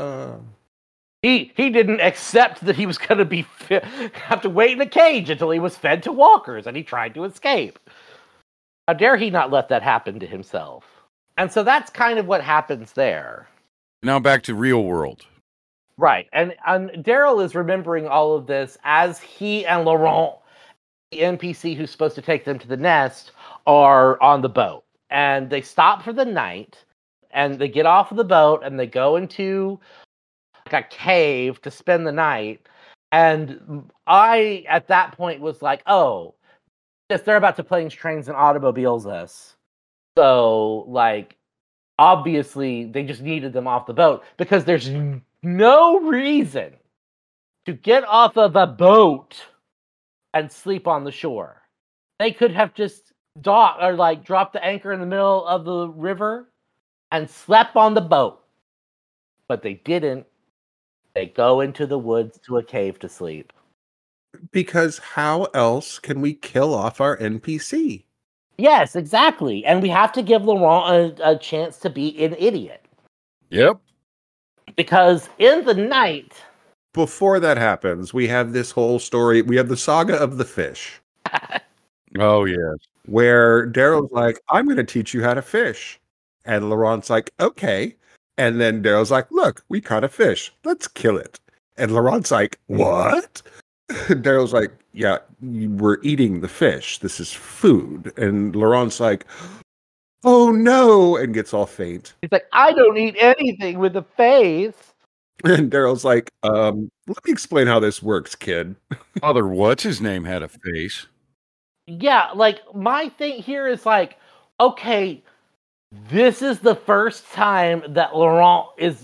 He didn't accept that he was going to have to wait in a cage until he was fed to walkers, and he tried to escape. How dare he not let that happen to himself? And so that's kind of what happens there. Now back to real world. Right. And Daryl is remembering all of this as he and Laurent, the NPC who's supposed to take them to the nest, are on the boat. And they stop for the night, and they get off of the boat, and they go into like a cave to spend the night. And I, at that point, was like, oh, yes, they're about to Planes, Trains, and Automobiles us. So, like, obviously, they just needed them off the boat, because there's no reason to get off of a boat and sleep on the shore. They could have just docked or like dropped the anchor in the middle of the river and slept on the boat. But they didn't. They go into the woods to a cave to sleep. Because how else can we kill off our NPC? Yes, exactly. And we have to give Laurent a chance to be an idiot. Yep. Because in the night... Before that happens, we have this whole story. We have the saga of the fish. Oh, yes. Where Daryl's like, I'm going to teach you how to fish. And Laurent's like, okay. And then Daryl's like, look, we caught a fish. Let's kill it. And Laurent's like, what? Daryl's like, yeah, we're eating the fish. This is food. And Laurent's like, oh no, and gets all faint. He's like, I don't eat anything with a face. And Daryl's like, let me explain how this works, kid. Father, what's his name had a face? Yeah, like, my thing here is like, okay, this is the first time that Laurent is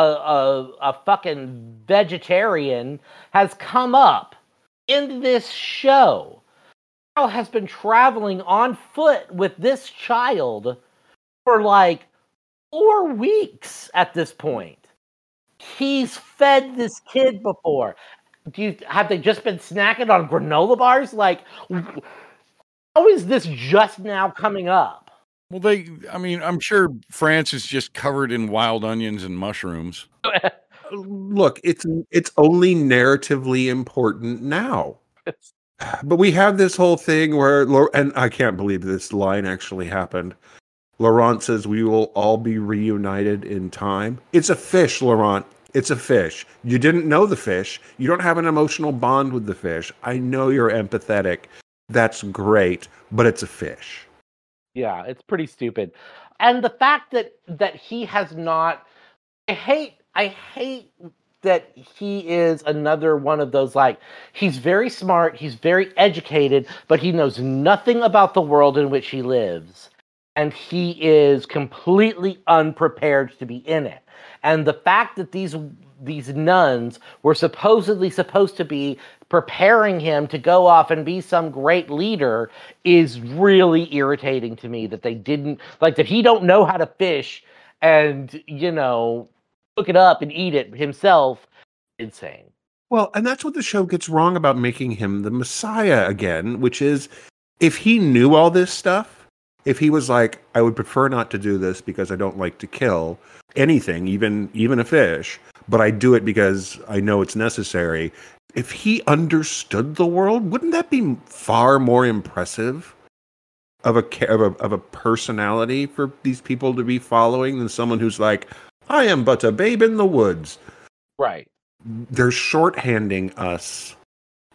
a fucking vegetarian has come up in this show. Daryl has been traveling on foot with this child for like 4 weeks at this point. He's fed this kid before. Have they just been snacking on granola bars? Like, how is this just now coming up? Well, I'm sure France is just covered in wild onions and mushrooms. Look, it's only narratively important now. But we have this whole thing where, and I can't believe this line actually happened. Laurent says, we will all be reunited in time. It's a fish, Laurent. It's a fish. You didn't know the fish. You don't have an emotional bond with the fish. I know you're empathetic. That's great, but it's a fish. Yeah, it's pretty stupid. And the fact that he has not... I hate that he is another one of those, like, he's very smart, he's very educated, but he knows nothing about the world in which he lives. And he is completely unprepared to be in it. And the fact that these nuns were supposedly supposed to be preparing him to go off and be some great leader is really irritating to me, that they didn't, like, that he don't know how to fish and, cook it up and eat it himself. Insane. Well, and that's what the show gets wrong about making him the Messiah again, which is, if he knew all this stuff, if he was like, I would prefer not to do this because I don't like to kill anything, even a fish, but I do it because I know it's necessary. If he understood the world, wouldn't that be far more impressive of a personality for these people to be following than someone who's like, I am but a babe in the woods. Right. They're shorthanding us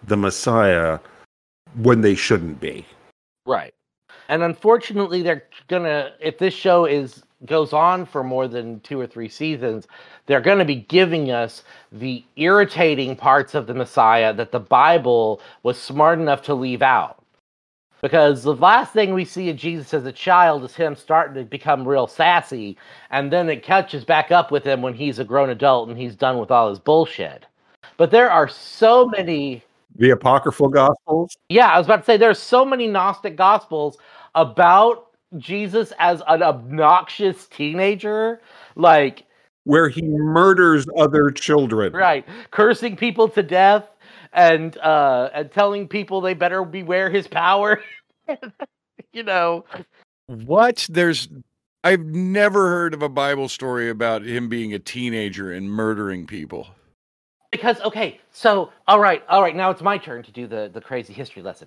the Messiah when they shouldn't be. Right. And unfortunately, they're gonna, if this show goes on for more than 2 or 3 seasons, they're gonna be giving us the irritating parts of the Messiah that the Bible was smart enough to leave out. Because the last thing we see of Jesus as a child is him starting to become real sassy, and then it catches back up with him when he's a grown adult and he's done with all his bullshit. But there are so many... The apocryphal Gospels? Yeah, I was about to say, there's so many Gnostic Gospels about Jesus as an obnoxious teenager, like... Where he murders other children. Right, cursing people to death, and telling people they better beware his power. You know. What? I've never heard of a Bible story about him being a teenager and murdering people. Because, okay, so, all right, now it's my turn to do the crazy history lesson.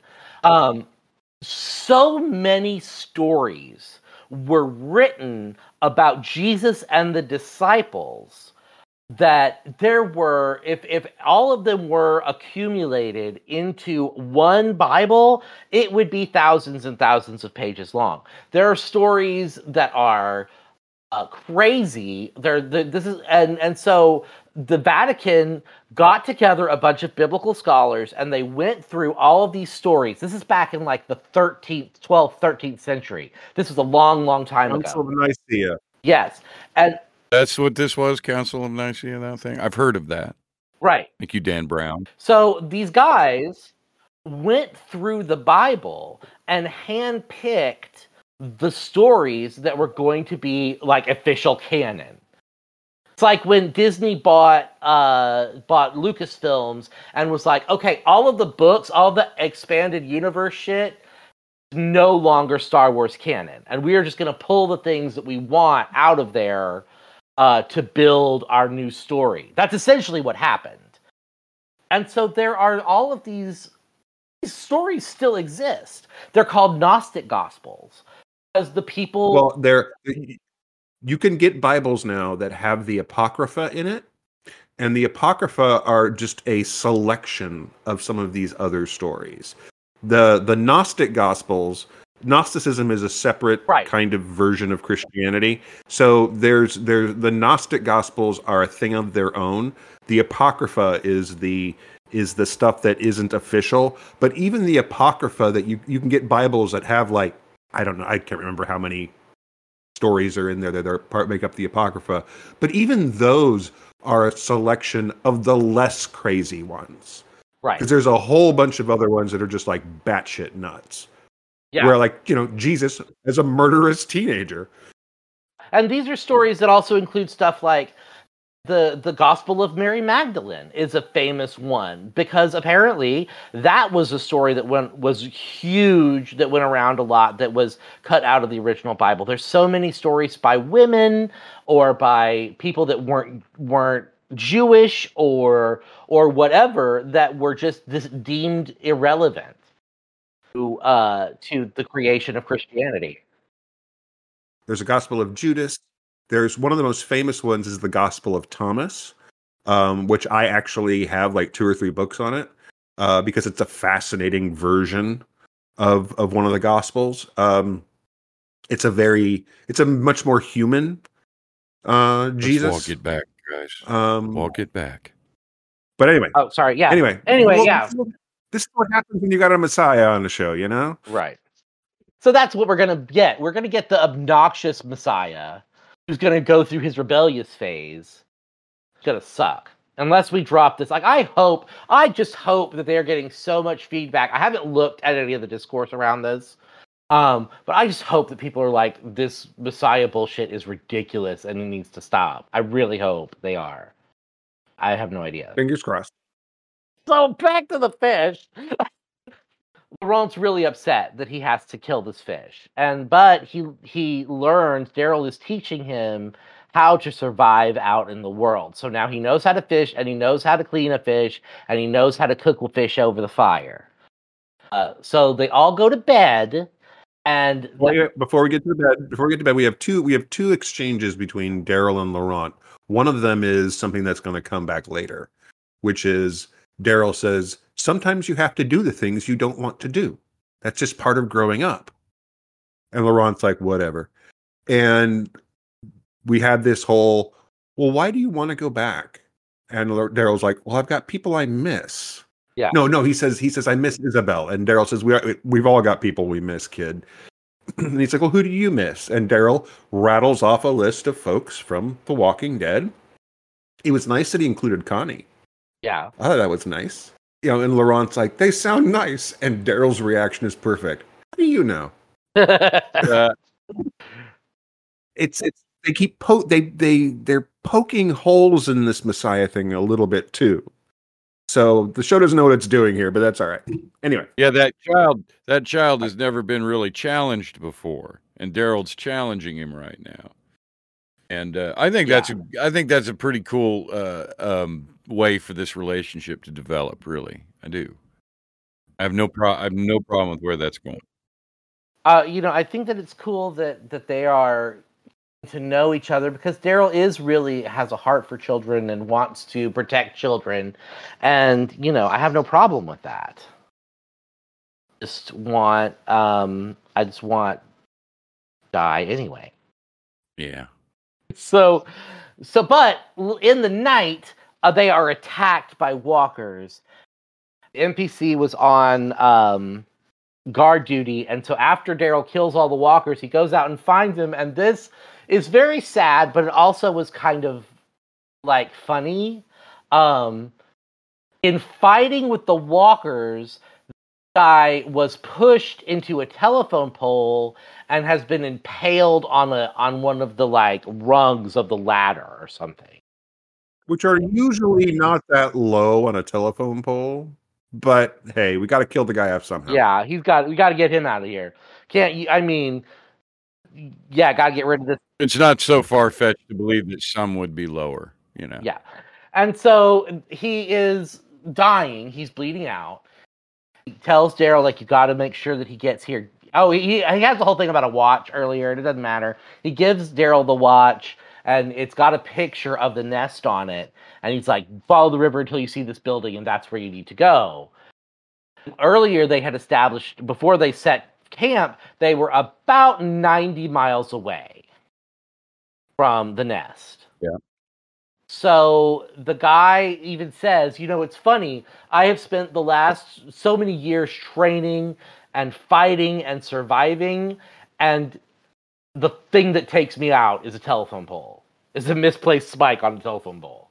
So many stories were written about Jesus and the disciples that there were, if all of them were accumulated into one Bible, it would be thousands and thousands of pages long. There are stories that are crazy. So the Vatican got together a bunch of biblical scholars and they went through all of these stories. This is back in like the 12th, 13th century. This was a long, long time ago. Council of Nicaea. Yes. And that's what this was, Council of Nicaea, that thing? I've heard of that. Right. Thank you, Dan Brown. So these guys went through the Bible and handpicked the stories that were going to be like official canon. It's like when Disney bought Lucasfilms and was like, okay, all of the books, all the expanded universe shit, no longer Star Wars canon. And we are just going to pull the things that we want out of there to build our new story. That's essentially what happened. And so there are all of these stories still exist. They're called Gnostic Gospels. Because the people... Well, you can get Bibles now that have the Apocrypha in it. And the Apocrypha are just a selection of some of these other stories. The Gnostic Gospels... Gnosticism is a separate kind of version of Christianity. So there's the Gnostic Gospels are a thing of their own. The Apocrypha is the stuff that isn't official. But even the Apocrypha that you can get Bibles that have like, I don't know, I can't remember how many stories are in there that make up the Apocrypha. But even those are a selection of the less crazy ones. Right. Because there's a whole bunch of other ones that are just like batshit nuts. Yeah. Where, like, Jesus as a murderous teenager. And these are stories that also include stuff like the Gospel of Mary Magdalene is a famous one, because apparently that was a story that was huge, that went around a lot, that was cut out of the original Bible. There's so many stories by women or by people that weren't Jewish or whatever that were just deemed irrelevant to the creation of Christianity. There's a Gospel of Judas. There's one of the most famous ones is the Gospel of Thomas, which I actually have like 2 or 3 books on it, because it's a fascinating version of one of the Gospels. It's a much more human Jesus. Let's walk it back, guys. Walk it back. But anyway. Oh, sorry. Yeah. Anyway, yeah. This is what happens when you got a Messiah on the show, you know? Right. So that's what we're going to get. We're going to get the obnoxious Messiah who's going to go through his rebellious phase. It's going to suck. Unless we drop this. Like, I just hope that they're getting so much feedback. I haven't looked at any of the discourse around this. But I just hope that people are like, this Messiah bullshit is ridiculous and it needs to stop. I really hope they are. I have no idea. Fingers crossed. So back to the fish. Laurent's really upset that he has to kill this fish. But he learns, Daryl is teaching him how to survive out in the world. So now he knows how to fish, and he knows how to clean a fish, and he knows how to cook a fish over the fire. So they all go to bed, and before we get to bed, we have two exchanges between Daryl and Laurent. One of them is something that's going to come back later, which is Daryl says, sometimes you have to do the things you don't want to do. That's just part of growing up. And Laurent's like, whatever. And we had this whole, well, why do you want to go back? And Daryl's like, well, I've got people I miss. Yeah. No, he says, I miss Isabel. And Daryl says, we've all got people we miss, kid. And he's like, well, who do you miss? And Daryl rattles off a list of folks from The Walking Dead. It was nice that he included Connie. Yeah. I thought that was nice. You know, and Laurent's like, they sound nice. And Daryl's reaction is perfect. How do you know? It's they keep they're poking holes in this Messiah thing a little bit too. So the show doesn't know what it's doing here, but that's all right. Anyway. Yeah, that child has never been really challenged before, and Daryl's challenging him right now. And I think that's a pretty cool way for this relationship to develop. Really, I do. I have no problem with where that's going. I think that it's cool that they are to know each other, because Daryl has a heart for children and wants to protect children, and I have no problem with that. I just want die anyway. Yeah. So, but in the night, they are attacked by walkers. The NPC was on guard duty, and so after Daryl kills all the walkers, he goes out and finds them, and this is very sad, but it also was kind of like funny. In fighting with the walkers, the guy was pushed into a telephone pole and has been impaled on one of the like rungs of the ladder or something, which are usually not that low on a telephone pole. But hey, we got to kill the guy off somehow. Yeah, we got to get him out of here. Got to get rid of this. It's not so far-fetched to believe that some would be lower, Yeah. And so he is dying. He's bleeding out. He tells Daryl, like, you got to make sure that he gets here. Oh, he has the whole thing about a watch earlier, and it doesn't matter. He gives Daryl the watch, and it's got a picture of the nest on it. And he's like, follow the river until you see this building, and that's where you need to go. Earlier, they had established, before they set camp, they were about 90 miles away from the nest. Yeah. So the guy even says, it's funny, I have spent the last so many years training and fighting and surviving, and the thing that takes me out is a telephone pole. Is a misplaced spike on a telephone pole.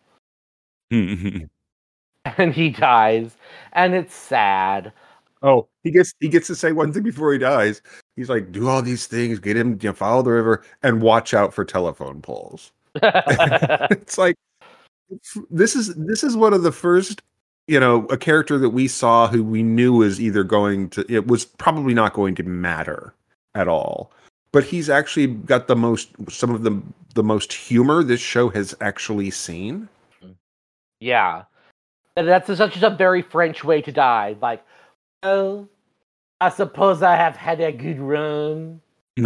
And he dies, and it's sad. Oh, he gets to say one thing before he dies. He's like, do all these things, get him, follow the river, and watch out for telephone poles. It's like, this is one of the first, a character that we saw who we knew was it was probably not going to matter at all. But he's actually got some of the most humor this show has actually seen. Yeah. And that's such a very French way to die. Like, oh, I suppose I have had a good run.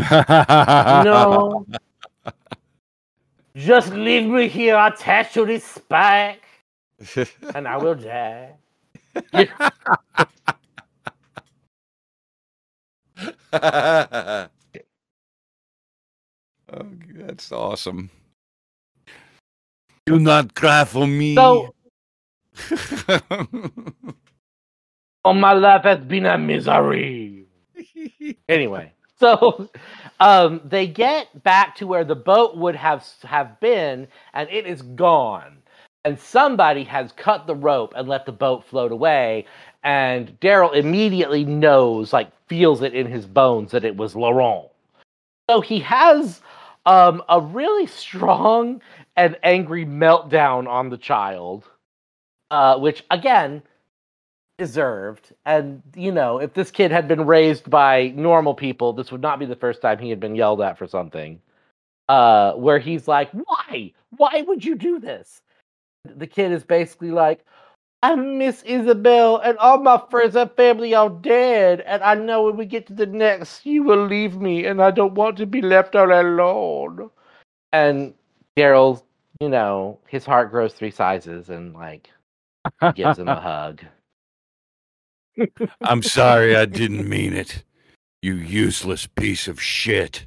No. Just leave me here attached to this spike, and I will die. Oh, that's awesome. Do not cry for me. So, all my life has been a misery. Anyway, so they get back to where the boat would have been, and it is gone. And somebody has cut the rope and let the boat float away. And Daryl immediately feels it in his bones that it was Laurent. So he has a really strong and angry meltdown on the child, which, again, deserved. And, if this kid had been raised by normal people, this would not be the first time he had been yelled at for something. Where he's like, why? Why would you do this? The kid is basically like, I miss Isabel, and all my friends and family are dead, and I know when we get to the next, you will leave me, and I don't want to be left all alone. And Daryl, his heart grows 3 sizes, and Gives him a hug. I'm sorry, I didn't mean it. You useless piece of shit.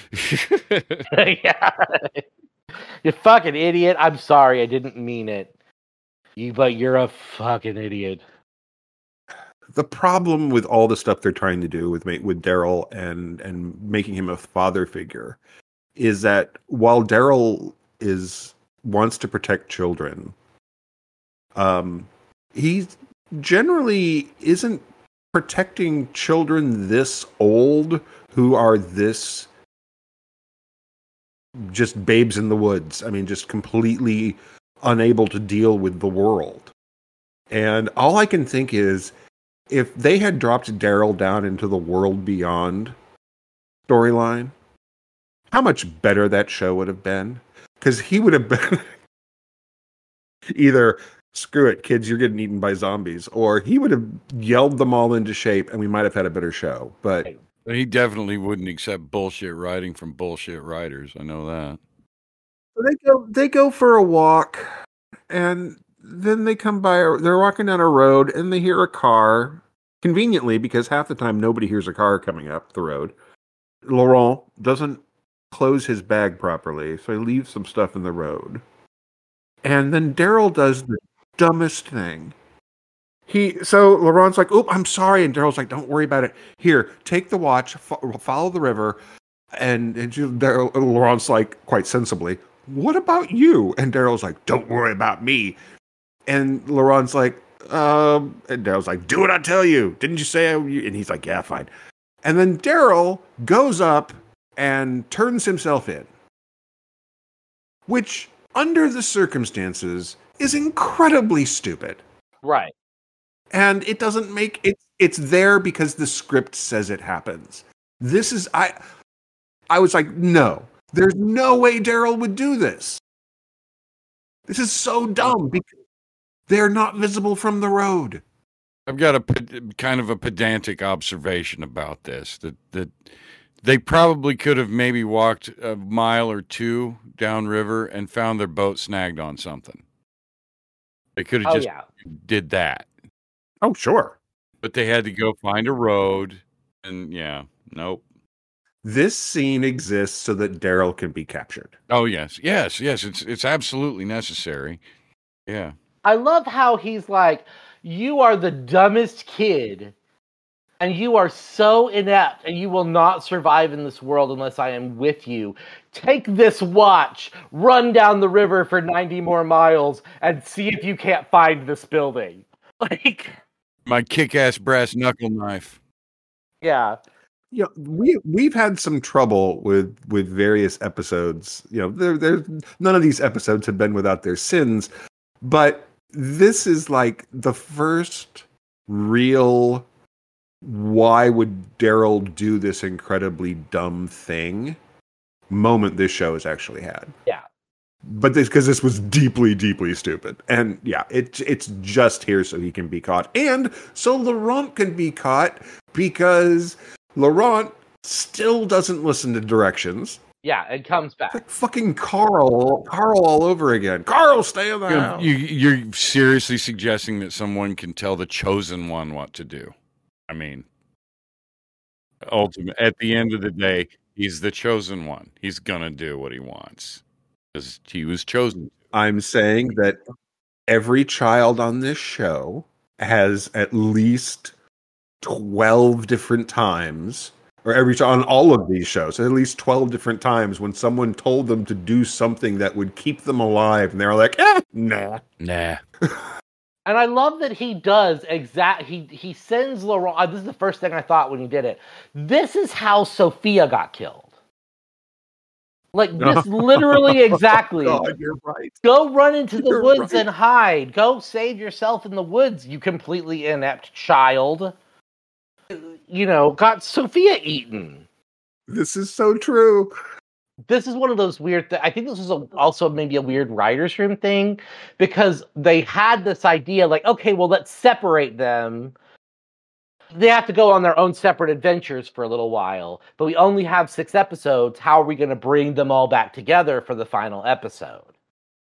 Yeah. You fucking idiot. I'm sorry, I didn't mean it. But you're a fucking idiot. The problem with all the stuff they're trying to do with Daryl and making him a father figure is that while Daryl wants to protect children, he generally isn't protecting children this old who are this just babes in the woods. I mean, just completely unable to deal with the world. And all I can think is, if they had dropped Daryl down into the world beyond storyline, how much better that show would have been. Because he would have been either, screw it, kids, you're getting eaten by zombies, or he would have yelled them all into shape and we might have had a better show. But he definitely wouldn't accept bullshit writing from bullshit writers. I know that. They go for a walk, and then they come by, they're walking down a road and they hear a car, conveniently, because half the time nobody hears a car coming up the road. Laurent doesn't close his bag properly, so he leaves some stuff in the road. And then Daryl does the dumbest thing. So Laurent's like, "Oh, I'm sorry," and Daryl's like, "Don't worry about it. Here, take the watch, follow the river." And Laurent's like, quite sensibly, "What about you?" And Daryl's like, "Don't worry about me." And Laurent's like, and Daryl's like, "Do what I tell you. Didn't you say?" And he's like, "Yeah, fine." And then Daryl goes up and turns himself in, which, under the circumstances, is incredibly stupid. Right. And it doesn't make it. It's there because the script says it happens. This is I was like, no, there's no way Daryl would do this. This is so dumb because they're not visible from the road. I've got a kind of a pedantic observation about this, that they probably could have maybe walked a mile or two downriver and found their boat snagged on something. They could have did that. Oh, sure. But they had to go find a road, and nope. This scene exists so that Daryl can be captured. Oh, yes. It's absolutely necessary. Yeah. I love how he's like, "You are the dumbest kid, and you are so inept, and you will not survive in this world unless I am with you. Take this watch, run down the river for 90 more miles, and see if you can't find this building." Like, my kick-ass brass knuckle knife. Yeah. Yeah, we've had some trouble with various episodes. There's none of these episodes have been without their sins, but this is like the first real "why would Daryl do this incredibly dumb thing" moment this show has actually had. Yeah. But because this was deeply, deeply stupid. And it's just here so he can be caught. And so Laurent can be caught, because Laurent still doesn't listen to directions. Yeah, it comes back. It's like fucking Carl all over again. Carl, stay in the house. You're seriously suggesting that someone can tell the chosen one what to do? I mean, ultimately, at the end of the day, he's the chosen one. He's gonna do what he wants because he was chosen. I'm saying that every child on this show has at least 12 different times, or on all of these shows, at least 12 different times when someone told them to do something that would keep them alive, and they were like, nah. And I love that he does he sends Laurent. This is the first thing I thought when he did it. This is how Sophia got killed. Like, this literally exactly. Oh, God, you're right. Go run into the woods and hide. Go save yourself in the woods, you completely inept child. Got Sophia eaten. This is so true. This is one of those weird I think this was also maybe a weird writer's room thing, because they had this idea like, okay, well, let's separate them. They have to go on their own separate adventures for a little while, but we only have 6 episodes. How are we going to bring them all back together for the final episode?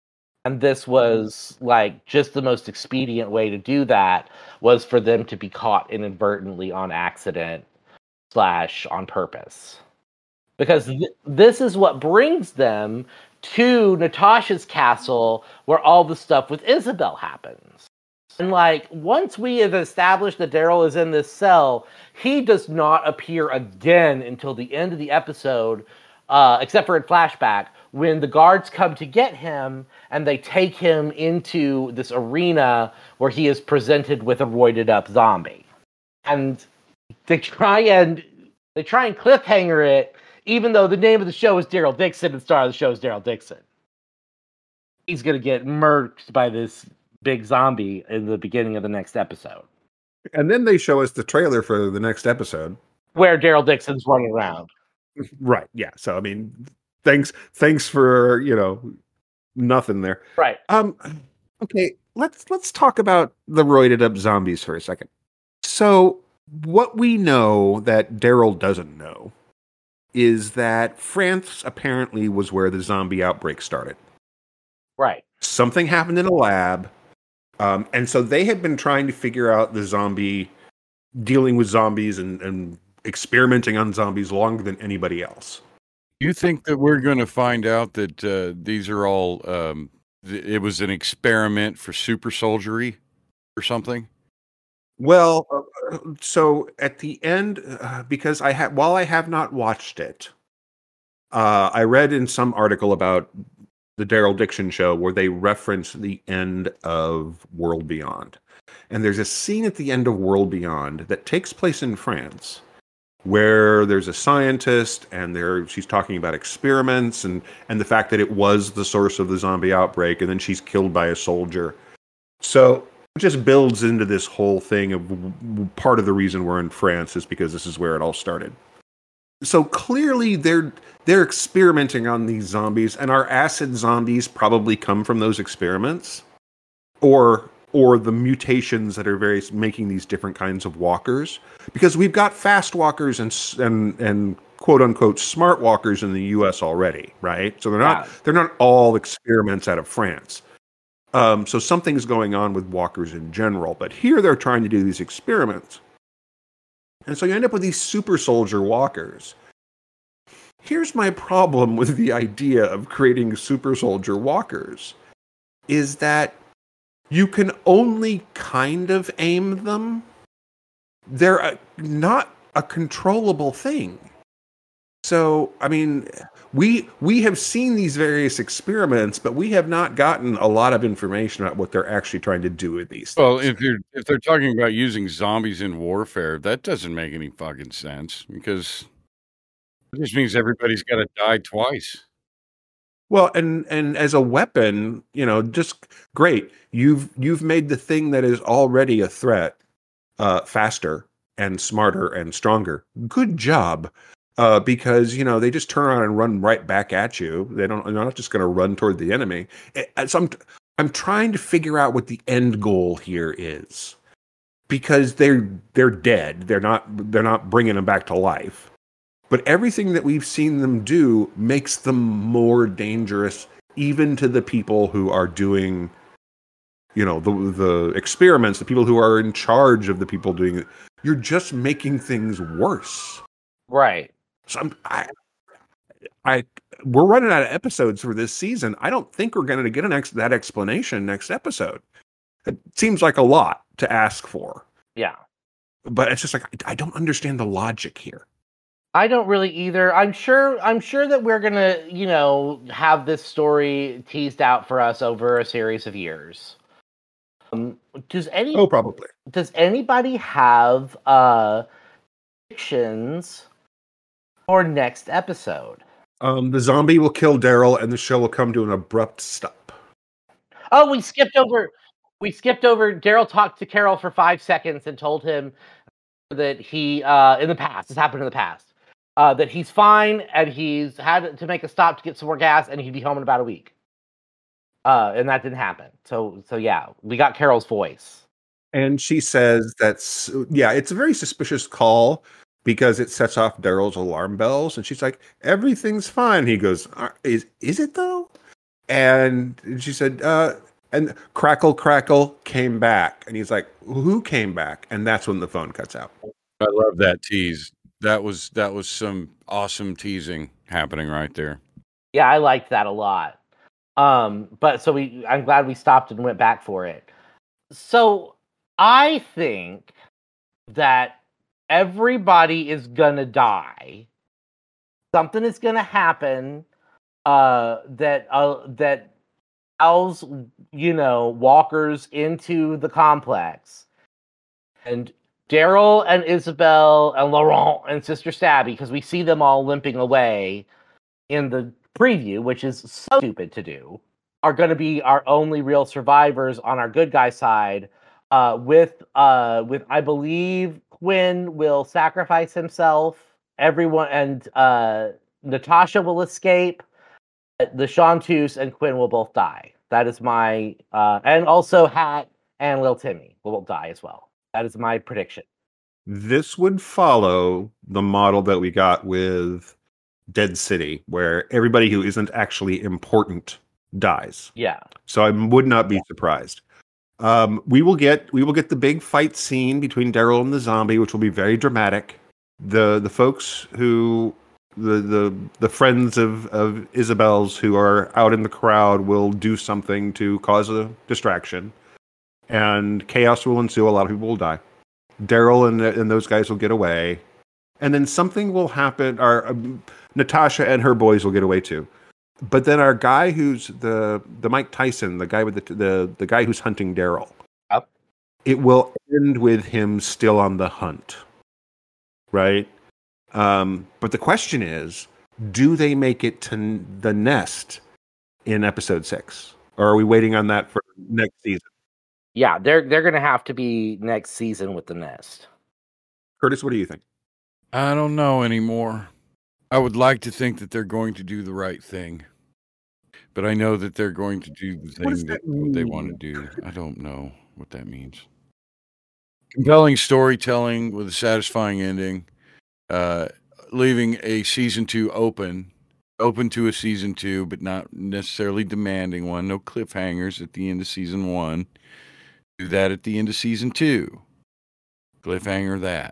And this was like just the most expedient way to do that was for them to be caught inadvertently on accident / on purpose. Because this is what brings them to Natasha's castle where all the stuff with Isabel happens. And like, once we have established that Daryl is in this cell, he does not appear again until the end of the episode, except for in flashback, when the guards come to get him and they take him into this arena where he is presented with a roided up zombie. And they try and cliffhanger it, even though the name of the show is Daryl Dixon and the star of the show is Daryl Dixon. He's going to get murked by this big zombie in the beginning of the next episode. And then they show us the trailer for the next episode, where Daryl Dixon's running around. Right. Yeah. So, I mean, thanks for, nothing there. Right. Okay. Let's talk about the roided up zombies for a second. So what we know that Daryl doesn't know is that France apparently was where the zombie outbreak started. Right. Something happened in a lab. And so they had been trying to figure out dealing with zombies and experimenting on zombies longer than anybody else. You think that we're going to find out that these are all, it was an experiment for super soldiery or something? Well, so at the end, because while I have not watched it, I read in some article about the Daryl Dixon show where they reference the end of World Beyond. And there's a scene at the end of World Beyond that takes place in France where there's a scientist and she's talking about experiments and the fact that it was the source of the zombie outbreak, and then she's killed by a soldier. So it just builds into this whole thing of part of the reason we're in France is because this is where it all started. So clearly they're experimenting on these zombies, and our acid zombies probably come from those experiments, or the mutations that are making these different kinds of walkers. Because we've got fast walkers and quote unquote smart walkers in the US already, right? So they're not all experiments out of France. So something's going on with walkers in general, but here they're trying to do these experiments. And so you end up with these super soldier walkers. Here's my problem with the idea of creating super soldier walkers, is that you can only kind of aim them. They're not a controllable thing. So, I mean, we have seen these various experiments, but we have not gotten a lot of information about what they're actually trying to do with these things. Well, if they're talking about using zombies in warfare, that doesn't make any fucking sense, because it just means everybody's got to die twice. Well, and as a weapon, just great. You've made the thing that is already a threat faster and smarter and stronger. Good job. Because they just turn around and run right back at you. They're not just going to run toward the enemy. So I'm trying to figure out what the end goal here is, because they're dead. They're not bringing them back to life. But everything that we've seen them do makes them more dangerous, even to the people who are doing, the experiments, the people who are in charge of the people doing it. You're just making things worse. Right. So we're running out of episodes for this season. I don't think we're going to get that explanation next episode. It seems like a lot to ask for. Yeah. But it's just like, I don't understand the logic here. I don't really either. I'm sure that we're going to, have this story teased out for us over a series of years. Probably. Does anybody have predictions for next episode? The zombie will kill Daryl and the show will come to an abrupt stop. Oh, we skipped over. Daryl talked to Carol for 5 seconds and told him that he, in the past, this happened in the past, that he's fine and he's had to make a stop to get some more gas and he'd be home in about a week. And that didn't happen. So yeah, we got Carol's voice. And she says it's a very suspicious call because it sets off Daryl's alarm bells. And she's like, everything's fine. He goes, is it though? And she said, and crackle, crackle came back. And he's like, who came back? And that's when the phone cuts out. I love that tease. That was some awesome teasing happening right there. Yeah, I liked that a lot. But so I'm glad we stopped and went back for it. So I think that everybody is gonna die. Something is gonna happen that allows, walkers into the complex. And Daryl and Isabel and Laurent and Sister Stabby, because we see them all limping away in the preview, which is so stupid to do, are going to be our only real survivors on our good guy side. With I believe Quinn will sacrifice himself. Everyone and Natasha will escape. The Chanteuse and Quinn will both die. That is my and also Hat and Lil Timmy will die as well. That is my prediction. This would follow the model that we got with Dead City, where everybody who isn't actually important dies. Yeah. So I would not be surprised. We will get the big fight scene between Daryl and the zombie, which will be very dramatic. The folks who the friends of Isabel's who are out in the crowd will do something to cause a distraction, and chaos will ensue. A lot of people will die. Daryl and those guys will get away, and then something will happen. Natasha and her boys will get away too. But then our guy who's the Mike Tyson, the guy with the guy who's hunting Daryl, yep. It will end with him still on the hunt, right? But the question is, do they make it to the nest in episode 6, or are we waiting on that for next season? Yeah, they're going to have to be next season with the nest. Curtis, what do you think? I don't know anymore. I would like to think that they're going to do the right thing, but I know that they're going to do the thing that they want to do. I don't know what that means. Compelling storytelling with a satisfying ending, leaving a season 2 open to a season 2, but not necessarily demanding one. No cliffhangers at the end of season 1. Do that at the end of season 2. Cliffhanger that.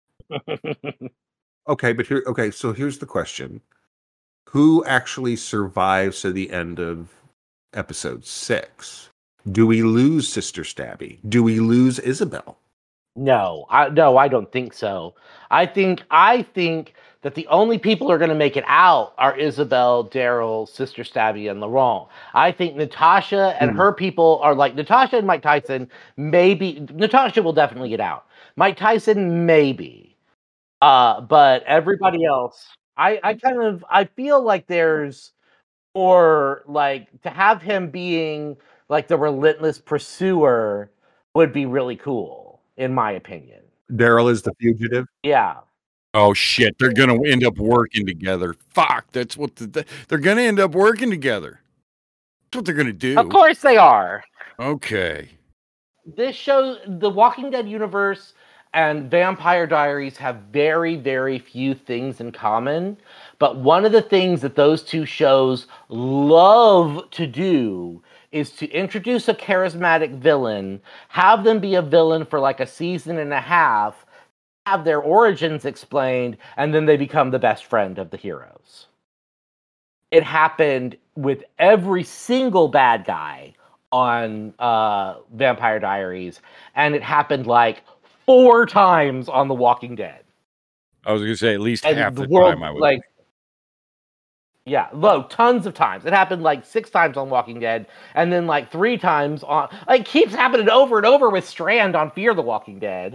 Okay, so here's the question. Who actually survives to the end of episode 6? Do we lose Sister Stabby? Do we lose Isabel? No, I don't think so. I think that the only people who are going to make it out are Isabel, Daryl, Sister Stabby, and Laurent. I think Natasha and her people are like Natasha and Mike Tyson. Maybe Natasha will definitely get out. Mike Tyson, maybe. But everybody else, I feel like there's more, like, to have him being like the relentless pursuer would be really cool, in my opinion. Daryl is the fugitive? Yeah. Oh shit, they're going to end up working together. Fuck, that's what they're going to end up working together. That's what they're going to do. Of course they are. Okay. This show, the Walking Dead universe and Vampire Diaries have very, very few things in common. But one of the things that those two shows love to do is to introduce a charismatic villain, have them be a villain for like a season and a half, have their origins explained, and then they become the best friend of the heroes. It happened with every single bad guy on Vampire Diaries, and it happened like 4 times on The Walking Dead. I was going to say at least half the time I would. Like, yeah, tons of times. It happened like 6 times on Walking Dead, and then like 3 times on. Like, keeps happening over and over with Strand on Fear the Walking Dead.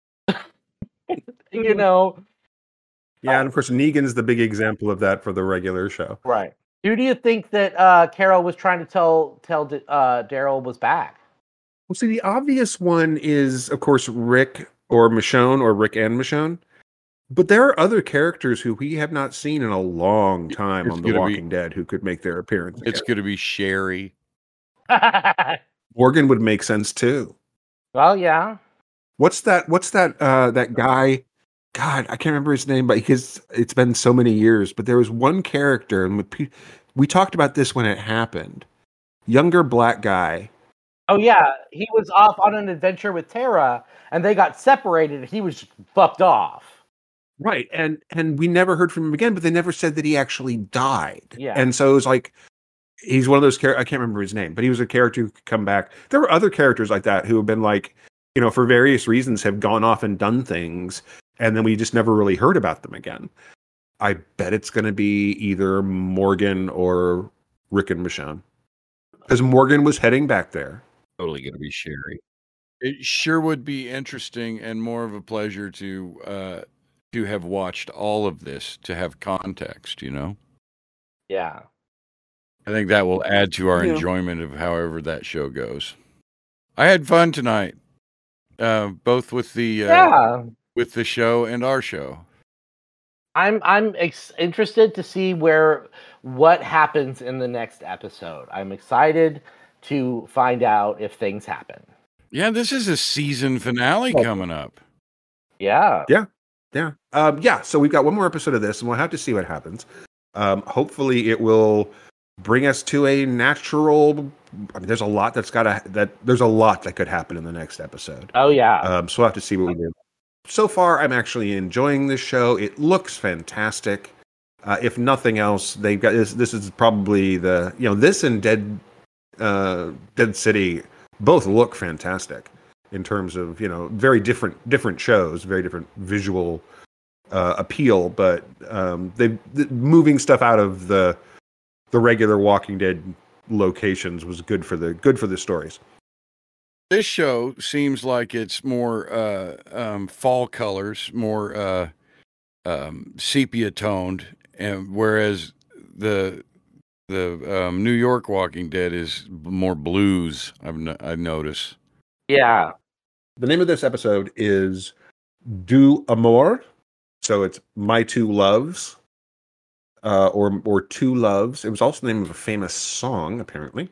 You know. Yeah, and of course Negan's the big example of that for the regular show. Right. Who do you think that Carol was trying to tell Daryl was back? Well, see, the obvious one is, of course, Rick or Michonne, or Rick and Michonne. But there are other characters who we have not seen in a long time on The Walking Dead who could make their appearance. It's going to be Sherry. Morgan would make sense too. Well, yeah. What's that that guy? God, I can't remember his name, but because it's been so many years. But there was one character, and we talked about this when it happened. Younger black guy. Oh yeah, he was off on an adventure with Tara, and they got separated. He was fucked off. Right, and we never heard from him again, but they never said that he actually died. Yeah. And so it was like, he's one of those characters, I can't remember his name, but he was a character who could come back. There were other characters like that who have been like, you know, for various reasons have gone off and done things, and then we just never really heard about them again. I bet it's going to be either Morgan or Rick and Michonne. Because Morgan was heading back there. Totally going to be Sherry. It sure would be interesting and more of a pleasure to have watched all of this, to have context, you know? Yeah. I think that will add to our enjoyment of however that show goes. I had fun tonight, both with the with the show and our show. I'm interested to see what happens in the next episode. I'm excited to find out if things happen. Yeah, this is a season finale coming up. Yeah. So we've got one more episode of this, and we'll have to see what happens. Hopefully, it will bring us to a natural. I mean, there's a lot there's a lot that could happen in the next episode. Oh yeah. So we'll have to see what we do. So far, I'm actually enjoying this show. It looks fantastic. If nothing else, they've got this. This is probably this and Dead City both look fantastic in terms of very different shows, very different visual appeal. But they moving stuff out of the regular Walking Dead locations was good for the stories. This show seems like it's more fall colors, more sepia toned, and whereas the New York Walking Dead is more blues. I've noticed. Yeah. The name of this episode is Du Amor, so it's My Two Loves, or Two Loves. It was also the name of a famous song, apparently.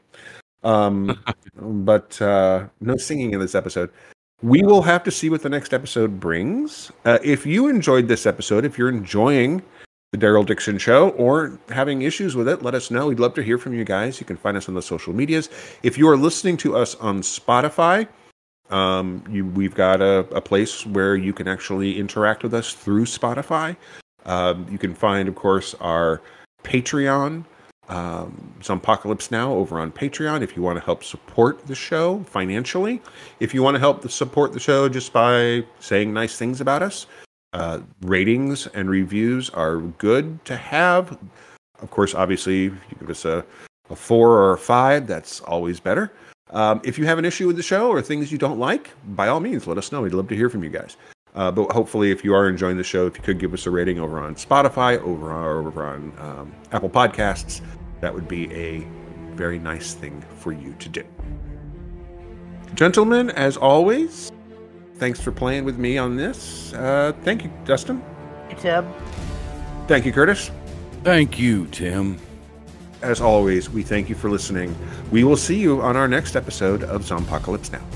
But no singing in this episode. We will have to see what the next episode brings. If you enjoyed this episode, if you're enjoying the Daryl Dixon Show or having issues with it, let us know. We'd love to hear from you guys. You can find us on the social medias. If you are listening to us on Spotify, we've got a place where you can actually interact with us through Spotify. You can find, of course, our Patreon. Zompocalypse Now over on Patreon if you want to help support the show financially. If you want to help support the show just by saying nice things about us, ratings and reviews are good to have. Of course, obviously, if you give us a 4 or a 5, that's always better. If you have an issue with the show or things you don't like, by all means, let us know. We'd love to hear from you guys. But hopefully, if you are enjoying the show, if you could give us a rating over on Spotify, over on Apple Podcasts, that would be a very nice thing for you to do. Gentlemen, as always, thanks for playing with me on this. Thank you, Dustin. Hey, Tim. Thank you, Curtis. Thank you, Tim. As always, we thank you for listening. We will see you on our next episode of Zompocalypse Now.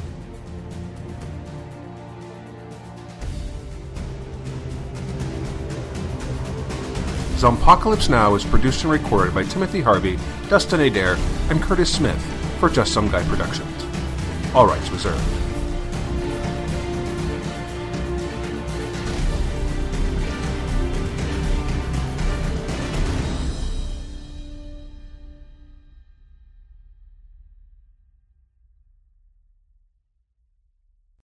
Zompocalypse Now is produced and recorded by Timothy Harvey, Dustin Adair, and Curtis Smith for Just Some Guy Productions. All rights reserved.